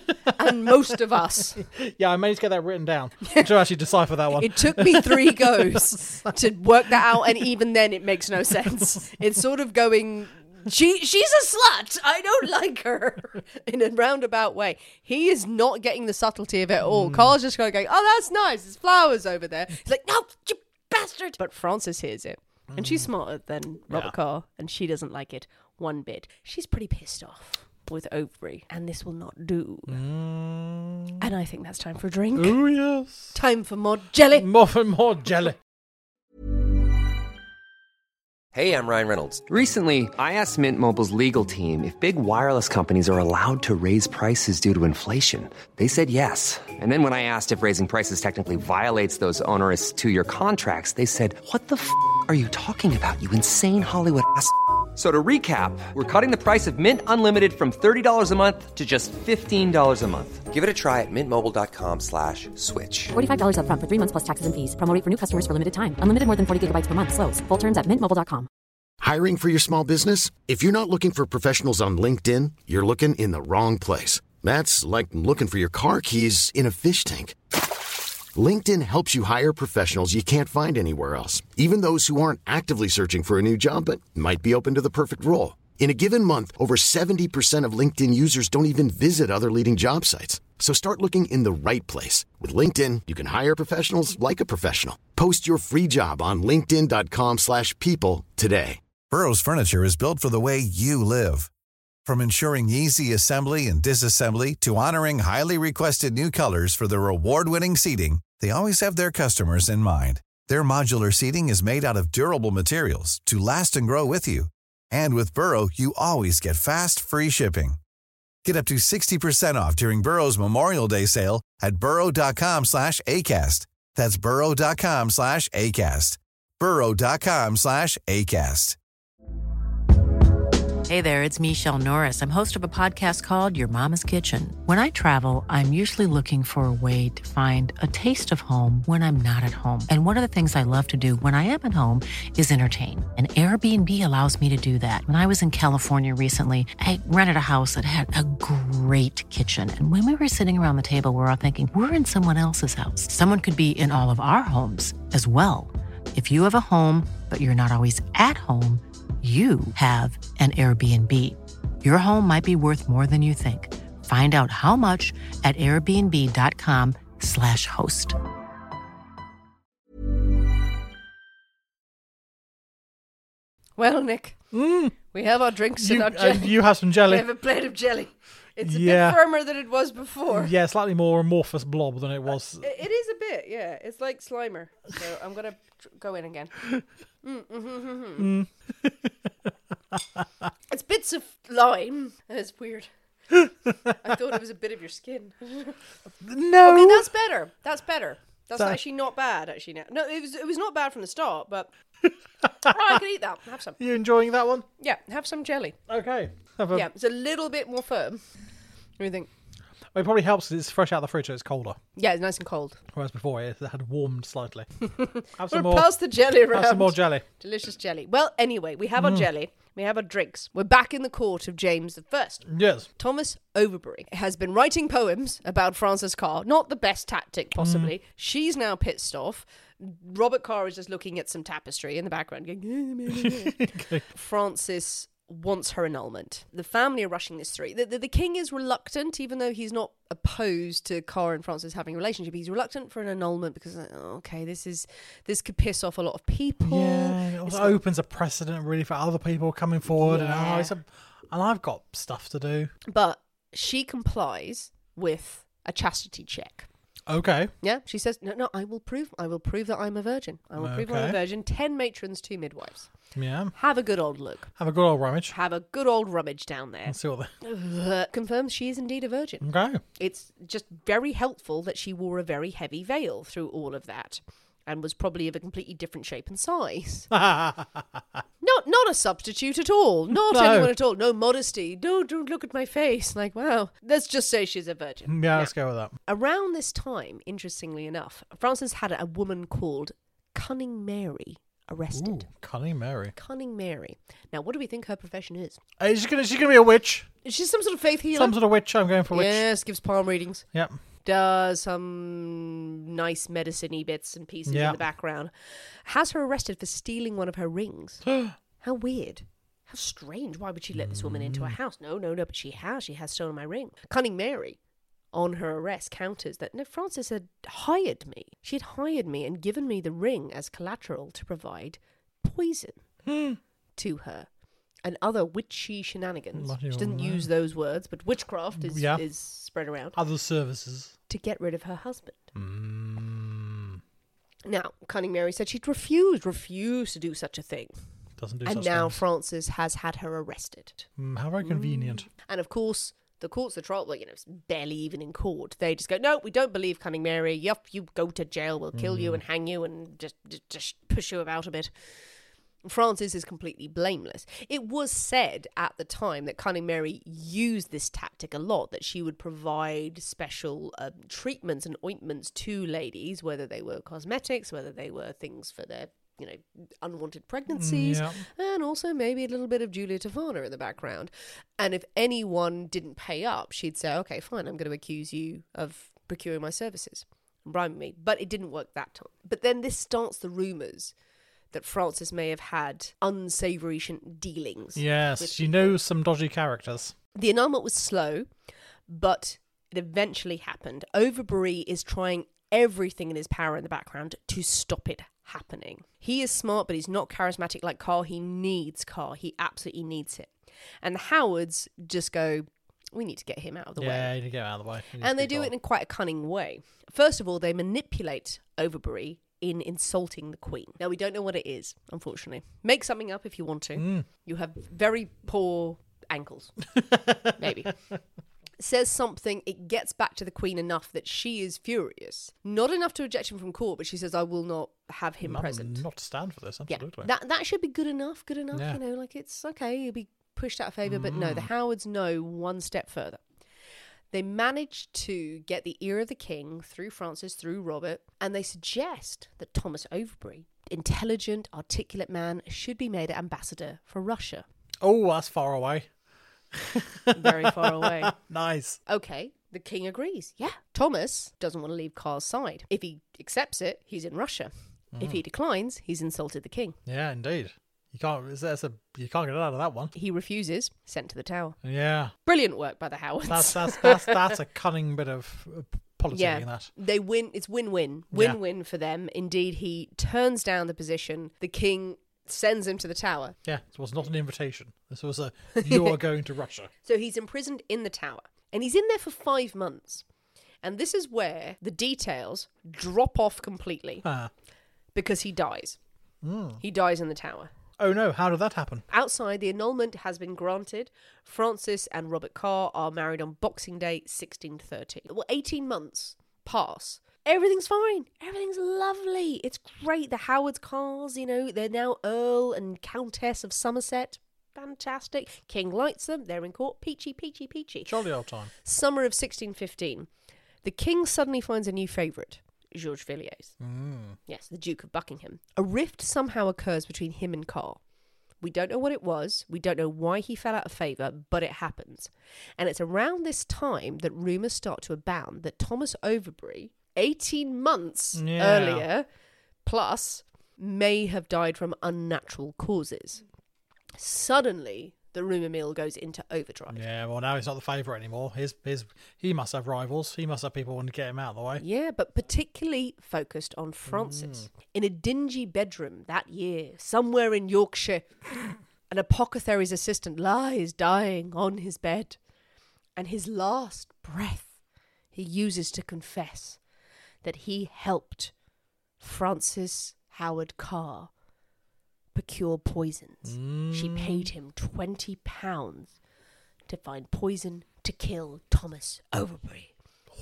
And most of us. Yeah, I managed to get that written down. To actually decipher that one. It took me 3 goes to work that out, and even then it makes no sense. It's sort of going... She's a slut. I don't like her in a roundabout way. He is not getting the subtlety of it all. Carl's just going, oh, that's nice. There's flowers over there. He's like, no, you bastard. But Frances hears it. And she's smarter than Robert Carr. And she doesn't like it one bit. She's pretty pissed off with Overbury. And this will not do. And I think that's time for a drink. Oh, yes. Time for more jelly. More jelly. Hey, I'm Ryan Reynolds. Recently, I asked Mint Mobile's legal team if big wireless companies are allowed to raise prices due to inflation. They said yes. And then when I asked if raising prices technically violates those onerous 2-year contracts, they said, what the f*** are you talking about, you insane Hollywood ass f- So to recap, we're cutting the price of Mint Unlimited from $30 a month to just $15 a month. Give it a try at mintmobile.com/switch. $45 up front for 3 months plus taxes and fees. Promo rate for new customers for limited time. Unlimited more than 40 gigabytes per month. Slows full terms at mintmobile.com. Hiring for your small business? If you're not looking for professionals on LinkedIn, you're looking in the wrong place. That's like looking for your car keys in a fish tank. LinkedIn helps you hire professionals you can't find anywhere else, even those who aren't actively searching for a new job but might be open to the perfect role. In a given month, over 70% of LinkedIn users don't even visit other leading job sites. So start looking in the right place. With LinkedIn, you can hire professionals like a professional. Post your free job on linkedin.com/people today. Burrow's furniture is built for the way you live. From ensuring easy assembly and disassembly to honoring highly requested new colors for their award-winning seating, they always have their customers in mind. Their modular seating is made out of durable materials to last and grow with you. And with Burrow, you always get fast, free shipping. Get up to 60% off during Burrow's Memorial Day sale at burrow.com/ACAST. That's burrow.com/ACAST. burrow.com/ACAST. Hey there, it's Michelle Norris. I'm host of a podcast called Your Mama's Kitchen. When I travel, I'm usually looking for a way to find a taste of home when I'm not at home. And one of the things I love to do when I am at home is entertain. And Airbnb allows me to do that. When I was in California recently, I rented a house that had a great kitchen. And when we were sitting around the table, we're all thinking, we're in someone else's house. Someone could be in all of our homes as well. If you have a home, but you're not always at home, you have an Airbnb. Your home might be worth more than you think. Find out how much at airbnb.com/host. Well, Nick, we have our drinks and our jelly. You have some jelly. We have a plate of jelly. It's a bit firmer than it was before. Yeah, slightly more amorphous blob than it was. It is a bit, yeah. It's like Slimer. So I'm going to go in again. It's bits of lime. It's weird. I thought it was a bit of your skin. No. Okay, that's better. That's actually not bad, actually. Now. No, it was not bad from the start, but I can eat that. Have some. You enjoying that one? Yeah, have some jelly. Okay. Yeah, it's a little bit more firm. What do you think? Well, it probably helps because it's fresh out of the fridge, so it's colder. Yeah, it's nice and cold. Whereas before it had warmed slightly. We'll pass the jelly around. Have some more jelly. Delicious jelly. Well, anyway, we have our jelly. We have our drinks. We're back in the court of James I. Yes. Thomas Overbury has been writing poems about Frances Carr. Not the best tactic, possibly. She's now pissed off. Robert Carr is just looking at some tapestry in the background going... Okay. Frances wants her annulment. The family are rushing this through. The king is reluctant, even though he's not opposed to Carr and Frances having a relationship. He's reluctant for an annulment because, this could piss off a lot of people. Yeah, it also opens a precedent really for other people coming forward. Yeah. And I've got stuff to do. But she complies with a chastity check. Okay. Yeah, she says, no, I will prove that I'm a virgin. I will prove I'm a virgin. 10 matrons, 2 midwives. Yeah. Have a good old look. Have a good old rummage. Have a good old rummage down there. Let's see what Confirms she is indeed a virgin. Okay. It's just very helpful that she wore a very heavy veil through all of that. And was probably of a completely different shape and size. Not a substitute at all. Not anyone at all. No modesty. No, don't look at my face. Like, wow. Let's just say she's a virgin. Yeah, let's go with that. Around this time, interestingly enough, Frances had a woman called Cunning Mary arrested. Ooh, Cunning Mary. Cunning Mary. Now, what do we think her profession is? She's gonna be a witch. Is she some sort of faith healer? Some sort of witch. I'm going for witch. Yes, gives palm readings. Yep. Does some nice medicine-y bits and pieces in the background. Has her arrested for stealing one of her rings. How weird. How strange. Why would she let this woman into her house? No, but she has. She has stolen my ring. Cunning Mary, on her arrest, counters that Frances had hired me. She had hired me and given me the ring as collateral to provide poison to her. And other witchy shenanigans. She doesn't use those words, but witchcraft is spread around. Other services. To get rid of her husband. Now, Cunning Mary said she'd refused to do such a thing. Doesn't do and such now things. Frances has had her arrested. How very convenient. And of course, the courts are trial, it's barely even in court. They just go, no, we don't believe Cunning Mary. You go to jail. We'll kill you and hang you and just push you about a bit. Frances is completely blameless. It was said at the time that Cunning Mary used this tactic a lot, that she would provide special treatments and ointments to ladies, whether they were cosmetics, whether they were things for their unwanted pregnancies, and also maybe a little bit of Julia Tavana in the background. And if anyone didn't pay up, she'd say, okay, fine, I'm going to accuse you of procuring my services and bribing me. But it didn't work that time. But then this starts the rumours that Frances may have had unsavoury dealings. Yes, she knows some dodgy characters. The annulment was slow, but it eventually happened. Overbury is trying everything in his power in the background to stop it happening. He is smart, but he's not charismatic like Carr. He needs Carr. He absolutely needs it. And the Howards just go, we need to get him out of the way. Yeah, you need to get him out of the way. And they do it in quite a cunning way. First of all, they manipulate Overbury in insulting the Queen. Now, we don't know what it is, unfortunately. Make something up if you want to. You have very poor ankles. Maybe. Says something, it gets back to the Queen enough that she is furious. Not enough to eject him from court, but she says, I will not have him present. Not to stand for this, absolutely. Yeah, that should be good enough, yeah. It's okay, he'll be pushed out of favour, but no, the Howards know one step further. They manage to get the ear of the king through Frances, through Robert, and they suggest that Thomas Overbury, intelligent, articulate man, should be made ambassador for Russia. Oh, that's far away. Very far away. Nice. Okay, the king agrees. Yeah, Thomas doesn't want to leave Carr's side. If he accepts it, he's in Russia. If he declines, he's insulted the king. Yeah, indeed. You can't get out of that one. He refuses, sent to the Tower. Yeah. Brilliant work by the Howards. That's a cunning bit of politicking. That they win. It's win-win. Win-win for them. Indeed, he turns down the position. The king sends him to the tower. Yeah, this was not an invitation. This was a, you are going to Russia. So he's imprisoned in the tower. And he's in there for 5 months. And this is where the details drop off completely. Because he dies. He dies in the tower. Oh no, how did that happen? Outside, the annulment has been granted. Francis and Robert Carr are married on Boxing Day, 1613. Well, 18 months pass. Everything's fine. Everything's lovely. It's great. The Howard Carrs, they're now Earl and Countess of Somerset. Fantastic. King lights them. They're in court. Peachy, peachy, peachy. Jolly old time. Summer of 1615. The king suddenly finds a new favourite. Georges Villiers. Yes, the Duke of Buckingham. A rift somehow occurs between him and Carr. We don't know what it was. We don't know why he fell out of favour, but it happens. And it's around this time that rumours start to abound that Thomas Overbury, 18 months earlier, plus, may have died from unnatural causes. Suddenly, the rumour mill goes into overdrive. Yeah, well, now he's not the favourite anymore. He must have rivals. He must have people wanting to get him out of the way. Yeah, but particularly focused on Francis. In a dingy bedroom that year, somewhere in Yorkshire, an apothecary's assistant lies dying on his bed. And his last breath he uses to confess that he helped Francis Howard Carr procure poisons. She paid him £20 to find poison to kill Thomas Overbury.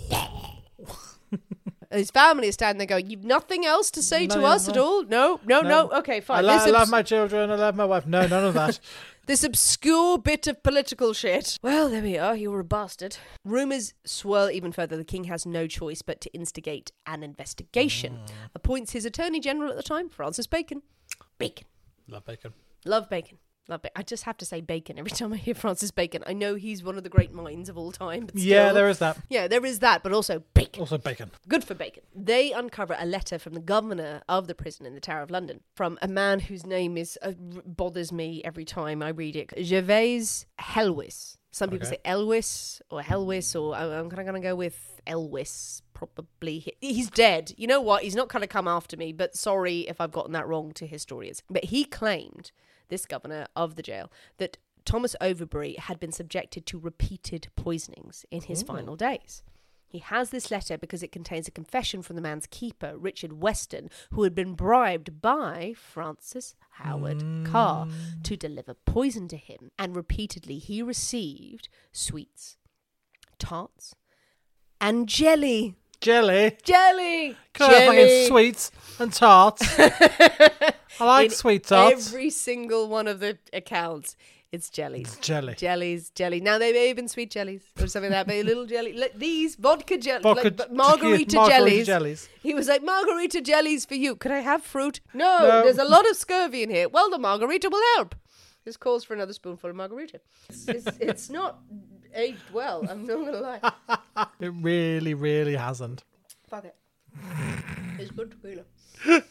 His family is standing there going, "You've nothing else to say to us at all? No. Okay, fine. I love my children. I love my wife. No, none of that. This obscure bit of political shit. Well, there we are. You were a bastard." Rumours swirl even further. The king has no choice but to instigate an investigation. Appoints his Attorney General at the time, Francis Bacon. Bacon. Love bacon. Love bacon. Love bacon. I just have to say bacon every time I hear Francis Bacon. I know he's one of the great minds of all time. But still, yeah, there is that. Yeah, there is that, but also bacon. Also bacon. Good for bacon. They uncover a letter from the governor of the prison in the Tower of London from a man whose name bothers me every time I read it. Gervase Helwys. Some people say Elwys or Helwys, or I'm kind of going to go with Elwys. Probably. He's dead. You know what? He's not kind of come after me, but sorry if I've gotten that wrong to historians. But he claimed, this governor of the jail, that Thomas Overbury had been subjected to repeated poisonings in his final days. He has this letter because it contains a confession from the man's keeper, Richard Weston, who had been bribed by Francis Howard Carr to deliver poison to him. And repeatedly he received sweets, tarts, and jelly. Jelly. Can I have fucking sweets and tarts? I like sweet tarts. Every single one of the accounts, it's jellies. Jelly. Jelly. Now, they may have been sweet jellies or something like that, but a little jelly. These vodka jellies, like margarita jellies. He was like, margarita jellies for you. Could I have fruit? No, there's a lot of scurvy in here. Well, the margarita will help. This calls for another spoonful of margarita. It's not aged well, I'm not going to lie. It really, really hasn't. Fuck it. It's good to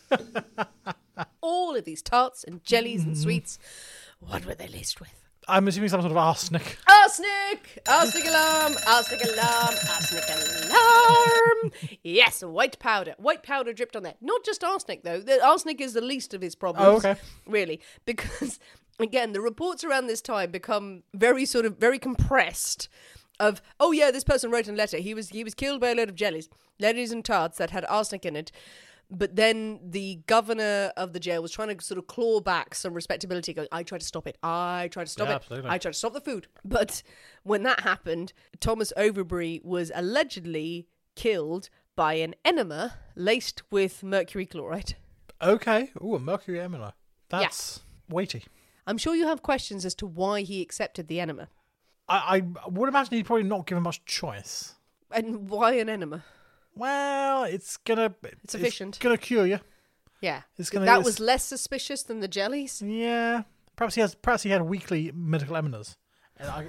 all of these tarts and jellies and sweets, what were they laced with? I'm assuming some sort of arsenic. Arsenic! Arsenic alarm! Arsenic alarm! Arsenic alarm! Yes, white powder. White powder dripped on there. Not just arsenic, though. The arsenic is the least of his problems. Oh, okay. Really. Because, again, the reports around this time become very compressed of, oh yeah, this person wrote a letter. He was killed by a load of jellies and tarts that had arsenic in it. But then the governor of the jail was trying to sort of claw back some respectability, going, I tried to stop it. I tried to stop it. Absolutely. I tried to stop the food. But when that happened, Thomas Overbury was allegedly killed by an enema laced with mercury chloride. Okay. Ooh, a mercury enema. That's weighty. I'm sure you have questions as to why he accepted the enema. I would imagine he'd probably not given much choice. And why an enema? Well, it's efficient. It's gonna cure you. Yeah. That was less suspicious than the jellies. Yeah. Perhaps he had weekly medical enemas. Yeah,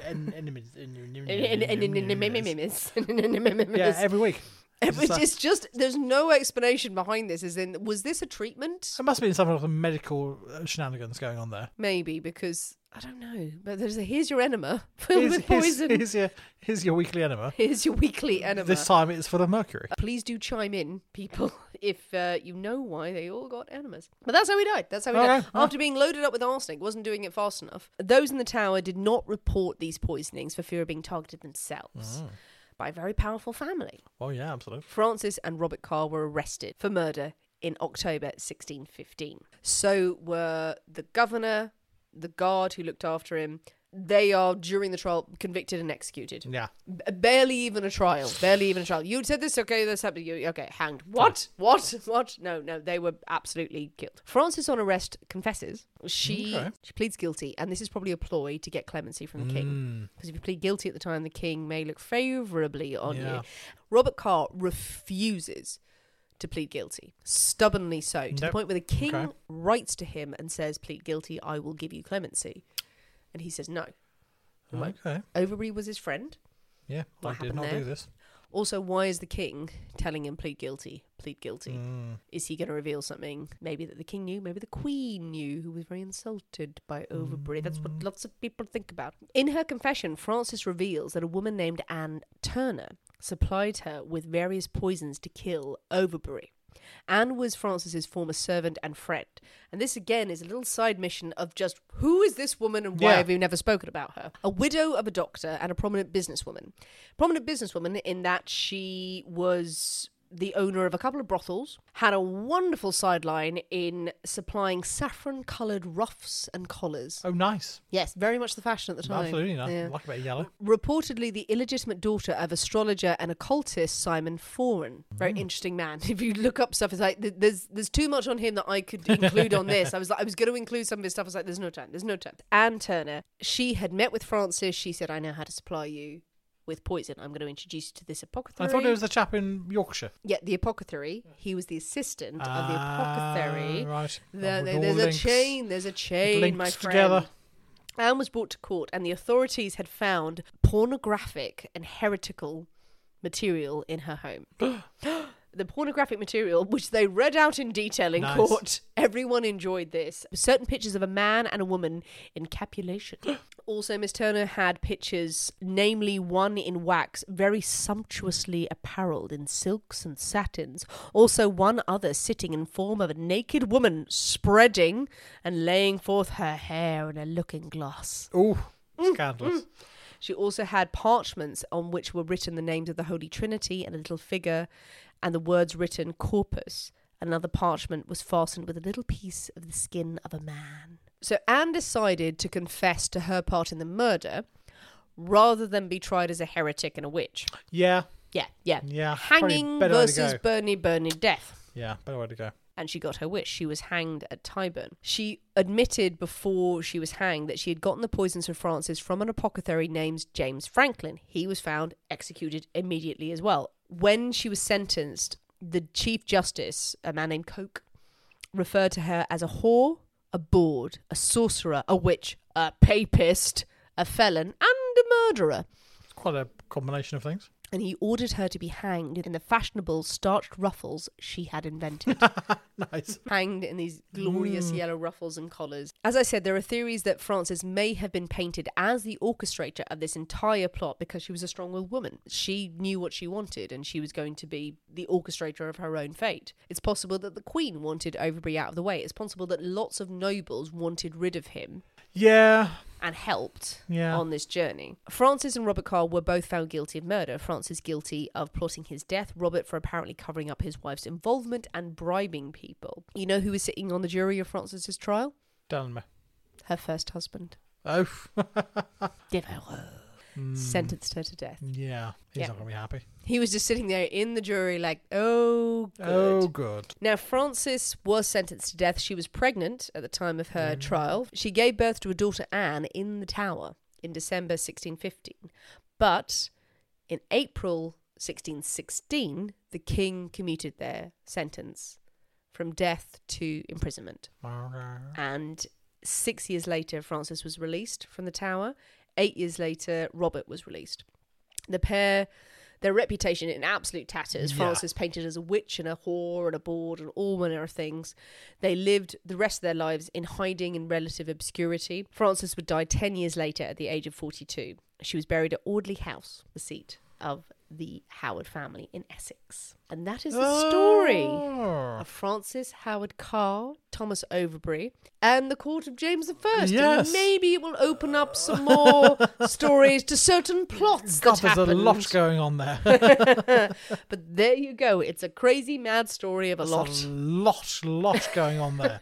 every week. It's just there's no explanation behind this. Was this a treatment? There must have been some sort of medical shenanigans going on there. Maybe, because I don't know, but there's a here's your enema filled with poison. Here's your weekly enema. Here's your weekly enema. This time it's full of mercury. Please do chime in, people, if you know why they all got enemas. But that's how he died. That's how he died. After being loaded up with arsenic, wasn't doing it fast enough. Those in the tower did not report these poisonings for fear of being targeted themselves by a very powerful family. Oh, yeah, absolutely. Francis and Robert Carr were arrested for murder in October 1615. So were the governor, the guard who looked after him. They are, during the trial, convicted and executed. Yeah. Barely even a trial. You said this, okay, that's happened. Okay, hanged. What? No, they were absolutely killed. Frances, on arrest, confesses. She pleads guilty, and this is probably a ploy to get clemency from the king. Because if you plead guilty at the time, the king may look favourably on you. Robert Carr refuses to plead guilty, stubbornly so, to the point where the king writes to him and says, plead guilty, I will give you clemency. And he says no. Okay. Overbury was his friend. Yeah, I did not do this. Also, why is the king telling him plead guilty? Plead guilty. Is he going to reveal something maybe that the king knew, maybe the queen knew, who was very insulted by Overbury? That's what lots of people think about. In her confession, Frances reveals that a woman named Anne Turner supplied her with various poisons to kill Overbury. Anne was Frances's former servant and friend. And this, again, is a little side mission of just, who is this woman and why have you never spoken about her? A widow of a doctor and a prominent businesswoman. Prominent businesswoman in that she was the owner of a couple of brothels, had a wonderful sideline in supplying saffron-coloured ruffs and collars. Oh, nice. Yes, very much the fashion at the time. Absolutely, no. I like a bit of yellow. Reportedly the illegitimate daughter of astrologer and occultist Simon Foran. Very interesting man. If you look up stuff, it's like, there's too much on him that I could include on this. I was going to include some of his stuff. I was like, there's no time. Anne Turner, she had met with Francis. She said, I know how to supply you with poison. I'm going to introduce you to this apothecary. I thought it was the chap in Yorkshire. Yeah, the apothecary. He was the assistant of the apothecary. Right. There's a chain, my friend. Together. Anne was brought to court, and the authorities had found pornographic and heretical material in her home. The pornographic material, which they read out in detail in court. Everyone enjoyed this. Certain pictures of a man and a woman in copulation. Also, Miss Turner had pictures, namely one in wax, very sumptuously apparelled in silks and satins. Also, one other sitting in form of a naked woman, spreading and laying forth her hair in a looking glass. Ooh, scandalous. She also had parchments on which were written the names of the Holy Trinity and a little figure, and the words written corpus. Another parchment was fastened with a little piece of the skin of a man. So Anne decided to confess to her part in the murder rather than be tried as a heretic and a witch. Yeah. Yeah. Hanging versus Bernie death. Yeah, better way to go. And she got her wish. She was hanged at Tyburn. She admitted before she was hanged that she had gotten the poisons for Francis from an apothecary named James Franklin. He was found executed immediately as well. When she was sentenced, the Chief Justice, a man named Coke, referred to her as a whore, a bawd, a sorcerer, a witch, a papist, a felon, and a murderer. It's quite a combination of things. And he ordered her to be hanged in the fashionable starched ruffles she had invented. Nice. Hanged in these glorious yellow ruffles and collars. As I said, there are theories that Frances may have been painted as the orchestrator of this entire plot because she was a strong-willed woman. She knew what she wanted, and she was going to be the orchestrator of her own fate. It's possible that the Queen wanted Overbury out of the way. It's possible that lots of nobles wanted rid of him. Yeah. And helped on this journey. Francis and Robert Carr were both found guilty of murder. Francis guilty of plotting his death, Robert for apparently covering up his wife's involvement and bribing people. You know who was sitting on the jury of Francis's trial? Tell me. Her first husband. Oh. Sentenced her to death. Yeah, he's not going to be happy. He was just sitting there in the jury like, oh, good. Oh, good. Now, Frances was sentenced to death. She was pregnant at the time of her trial. She gave birth to a daughter, Anne, in the Tower in December 1615. But in April 1616, the king commuted their sentence from death to imprisonment. And 6 years later, Frances was released from the Tower. 8 years later, Robert was released. The pair Their reputation in absolute tatters. Yeah. Frances painted as a witch and a whore and a bawd and all manner of things. They lived the rest of their lives in hiding and relative obscurity. Frances would die 10 years later at the age of 42. She was buried at Audley House, the seat of the Howard family in Essex. And that is the story of Frances Howard Carr, Thomas Overbury, and the court of James I. Yes. And maybe it will open up some more stories to certain plots God, that there's happened. a lot going on there. But there you go. It's a crazy, mad story of a lot. A lot going on there.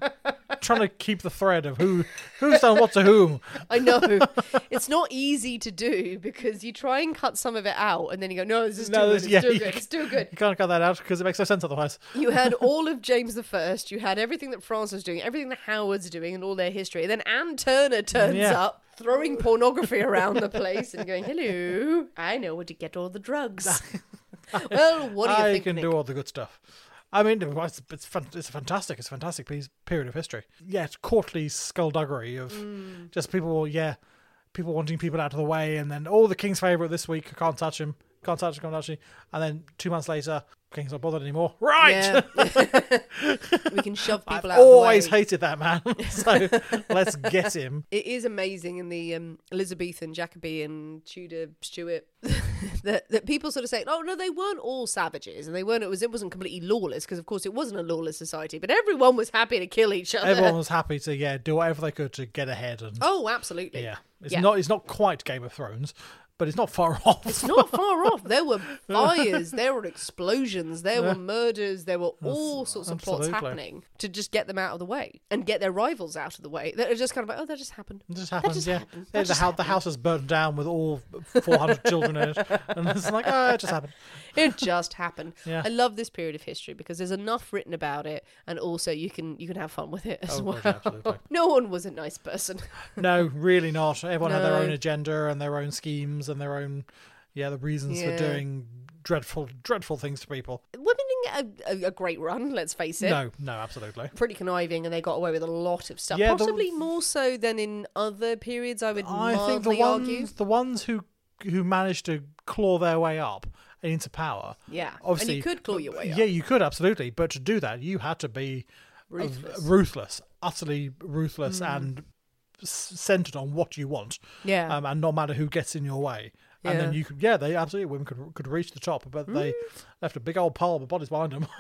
Trying to keep the thread of who's done what to whom. I know. It's not easy to do because you try and cut some of it out and then you go, no, this is too good, it's too good. You can't cut that out because it makes no sense otherwise. You had all of James I, you had everything that France was doing, everything the Howards doing and all their history. And then Anne Turner turns up throwing pornography around the place and going, hello, I know where to get all the drugs. Well, what do you think, I can Nick? do all the good stuff. I mean, it's a fantastic period of history. Yeah, it's courtly skullduggery of just people wanting people out of the way, and then the king's favourite this week, can't touch him, can't touch him, and then 2 months later, king's not bothered anymore. Right, Yeah. We can shove people I've out of the way. always hated that man, so let's get him. It is amazing in the Elizabethan, Jacobean, Tudor, Stuart that people sort of say, oh no, they weren't all savages, and it wasn't completely lawless, because of course it wasn't a lawless society, but everyone was happy to kill each other. Everyone was happy to do whatever they could to get ahead, and Oh, absolutely. it's not quite Game of Thrones, but it's not far off. It's not far off. There were fires, there were explosions, there were murders, there were all sorts of plots Absolutely. happening to just get them out of the way and get their rivals out of the way. That are just kind of like, oh, that just happened. It just happens, just yeah. happened. Yeah, That just the house is burned down with all 400 children in it, and it's like, it just happened. It just happened. Yeah. I love this period of history because there's enough written about it, and also you can have fun with it as well. God, absolutely. No one was a nice person. No, really not. Everyone had their No. own agenda and their own schemes and their own, the reasons for doing dreadful things to people. Women didn't get a great run, let's face it. No, absolutely. Pretty conniving, and they got away with a lot of stuff. Yeah, Possibly more so than in other periods, I would I think mildly argue. the ones who managed to claw their way up into power. Yeah, obviously, and you could claw your way up. Yeah, you could, absolutely. But to do that, you had to be ruthless, utterly ruthless, and centered on what you want. Yeah. And no matter who gets in your way. And then you could, they absolutely, women could reach the top, but they left a big old pile of bodies behind them.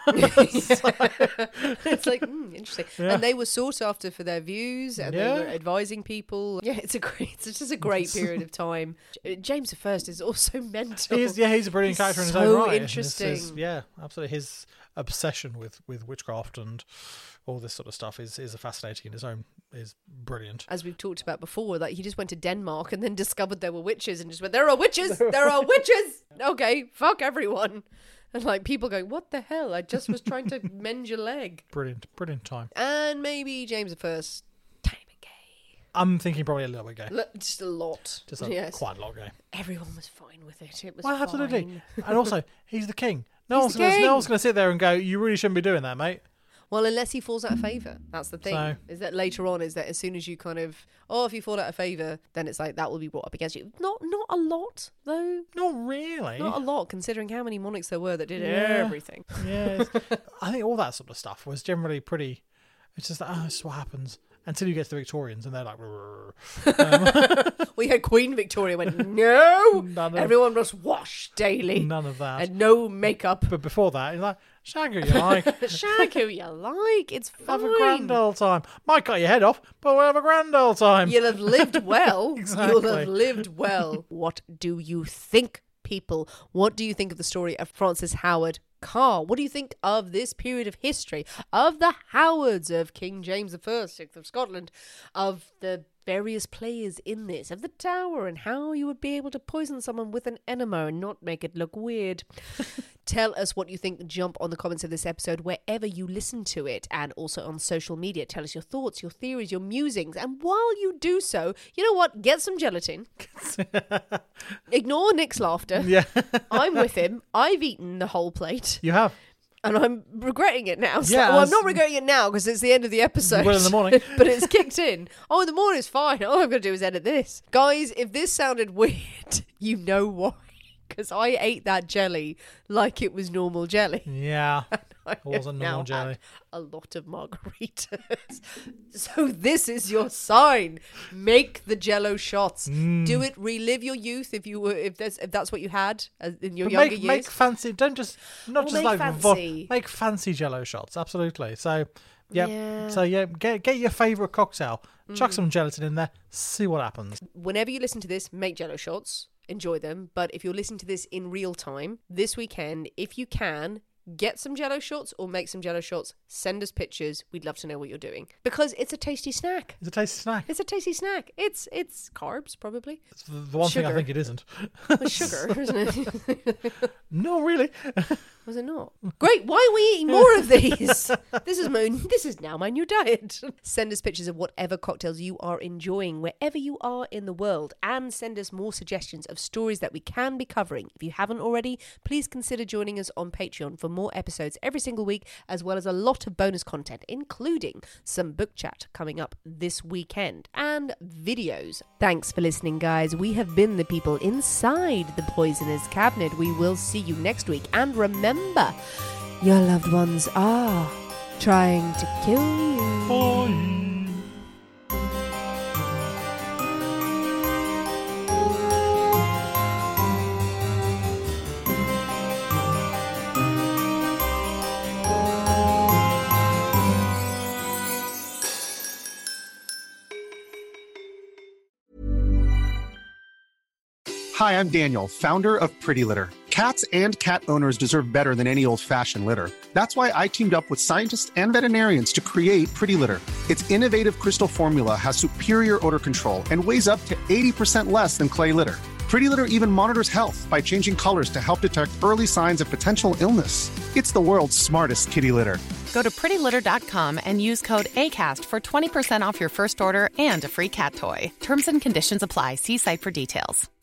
It's like, interesting. Yeah. And they were sought after for their views, and they were advising people. Yeah, it's just a great period of time. James I is also mental. He's a brilliant character in his so own right. interesting. Absolutely. His obsession with witchcraft and all this sort of stuff is fascinating in his own, is brilliant. As we've talked about before, like he just went to Denmark and then discovered there were witches and just went, there are witches, there are witches. Okay, fuck everyone. And like people going, what the hell? I just was trying to mend your leg. Brilliant time. And maybe James I, tiny bit gay. I'm thinking probably a little bit gay. Just a lot. Just yes. Quite a lot gay. Everyone was fine with it. It was Well, fine. absolutely. And also, he's the king. No He's one's the king. going to sit there and go, you really shouldn't be doing that, mate. Well, unless he falls out of favour. That's the thing. So- is that later on, is that as soon as you kind of, if you fall out of favour, then it's like that will be brought up against you. Not a lot, though. Not really. Not a lot, considering how many monarchs there were that did Yeah. everything. Yeah. I think all that sort of stuff was generally pretty. It's just this is what happens until you get to the Victorians, and they're like, We had Queen Victoria went, no, None of- everyone must wash daily. none of that. And no makeup. But before that, you're like, shag who you like. Shag who you like. It's fine. Have a grand old time. Might cut your head off, but we'll have a grand old time. You'll have lived well. Exactly. You'll have lived well. What do you think, people? What do you think of the story of Frances Howard Carr? What do you think of this period of history, of the Howards, of King James I, 6th of Scotland, of the various players in this, of the Tower, and how you would be able to poison someone with an enema and not make it look weird? Tell us what you think. Jump on the comments of this episode wherever you listen to it, and also on social media. Tell us your thoughts, your theories, your musings. And while you do so, you know what? Get some gelatin. Ignore Nick's laughter. Yeah. I'm with him. I've eaten the whole plate. You have. And I'm regretting it now. Yeah, I'm as- not regretting it now because it's the end of the episode. Well, in the morning. But it's kicked in. Oh, in the morning is fine. All I'm going to do is edit this. Guys, if this sounded weird, you know why. because I ate that jelly like it was normal jelly. Yeah, it wasn't normal jelly. A lot of margaritas. So this is your sign. Make the Jello shots. Do it. Relive your youth if that's what you had in your younger years. Make fancy. Don't just not just like fancy. make fancy Jello shots. Absolutely. So. Yep. So get your favourite cocktail, chuck some gelatin in there, see what happens. Whenever you listen to this, make Jello shots, enjoy them. But if you're listening to this in real time, this weekend, if you can, get some Jello shots or make some Jello shots, send us pictures. We'd love to know what you're doing. Because it's a tasty snack. It's a tasty snack. It's a tasty snack. It's carbs, probably. It's the one thing I think it isn't. It's sugar, isn't it? No, really. Was it not? Great. Why are we eating more of these? This is now my new diet. Send us pictures of whatever cocktails you are enjoying wherever you are in the world, and send us more suggestions of stories that we can be covering. If you haven't already, please consider joining us on Patreon for more episodes every single week, as well as a lot of bonus content, including some book chat coming up this weekend and videos. Thanks for listening, guys. We have been the people inside the Poisoner's Cabinet. We will see you next week, and remember, your loved ones are trying to kill you. Bye. Hi, I'm Daniel, founder of Pretty Litter. Cats and cat owners deserve better than any old-fashioned litter. That's why I teamed up with scientists and veterinarians to create Pretty Litter. Its innovative crystal formula has superior odor control and weighs up to 80% less than clay litter. Pretty Litter even monitors health by changing colors to help detect early signs of potential illness. It's the world's smartest kitty litter. Go to prettylitter.com and use code ACAST for 20% off your first order and a free cat toy. Terms and conditions apply. See site for details.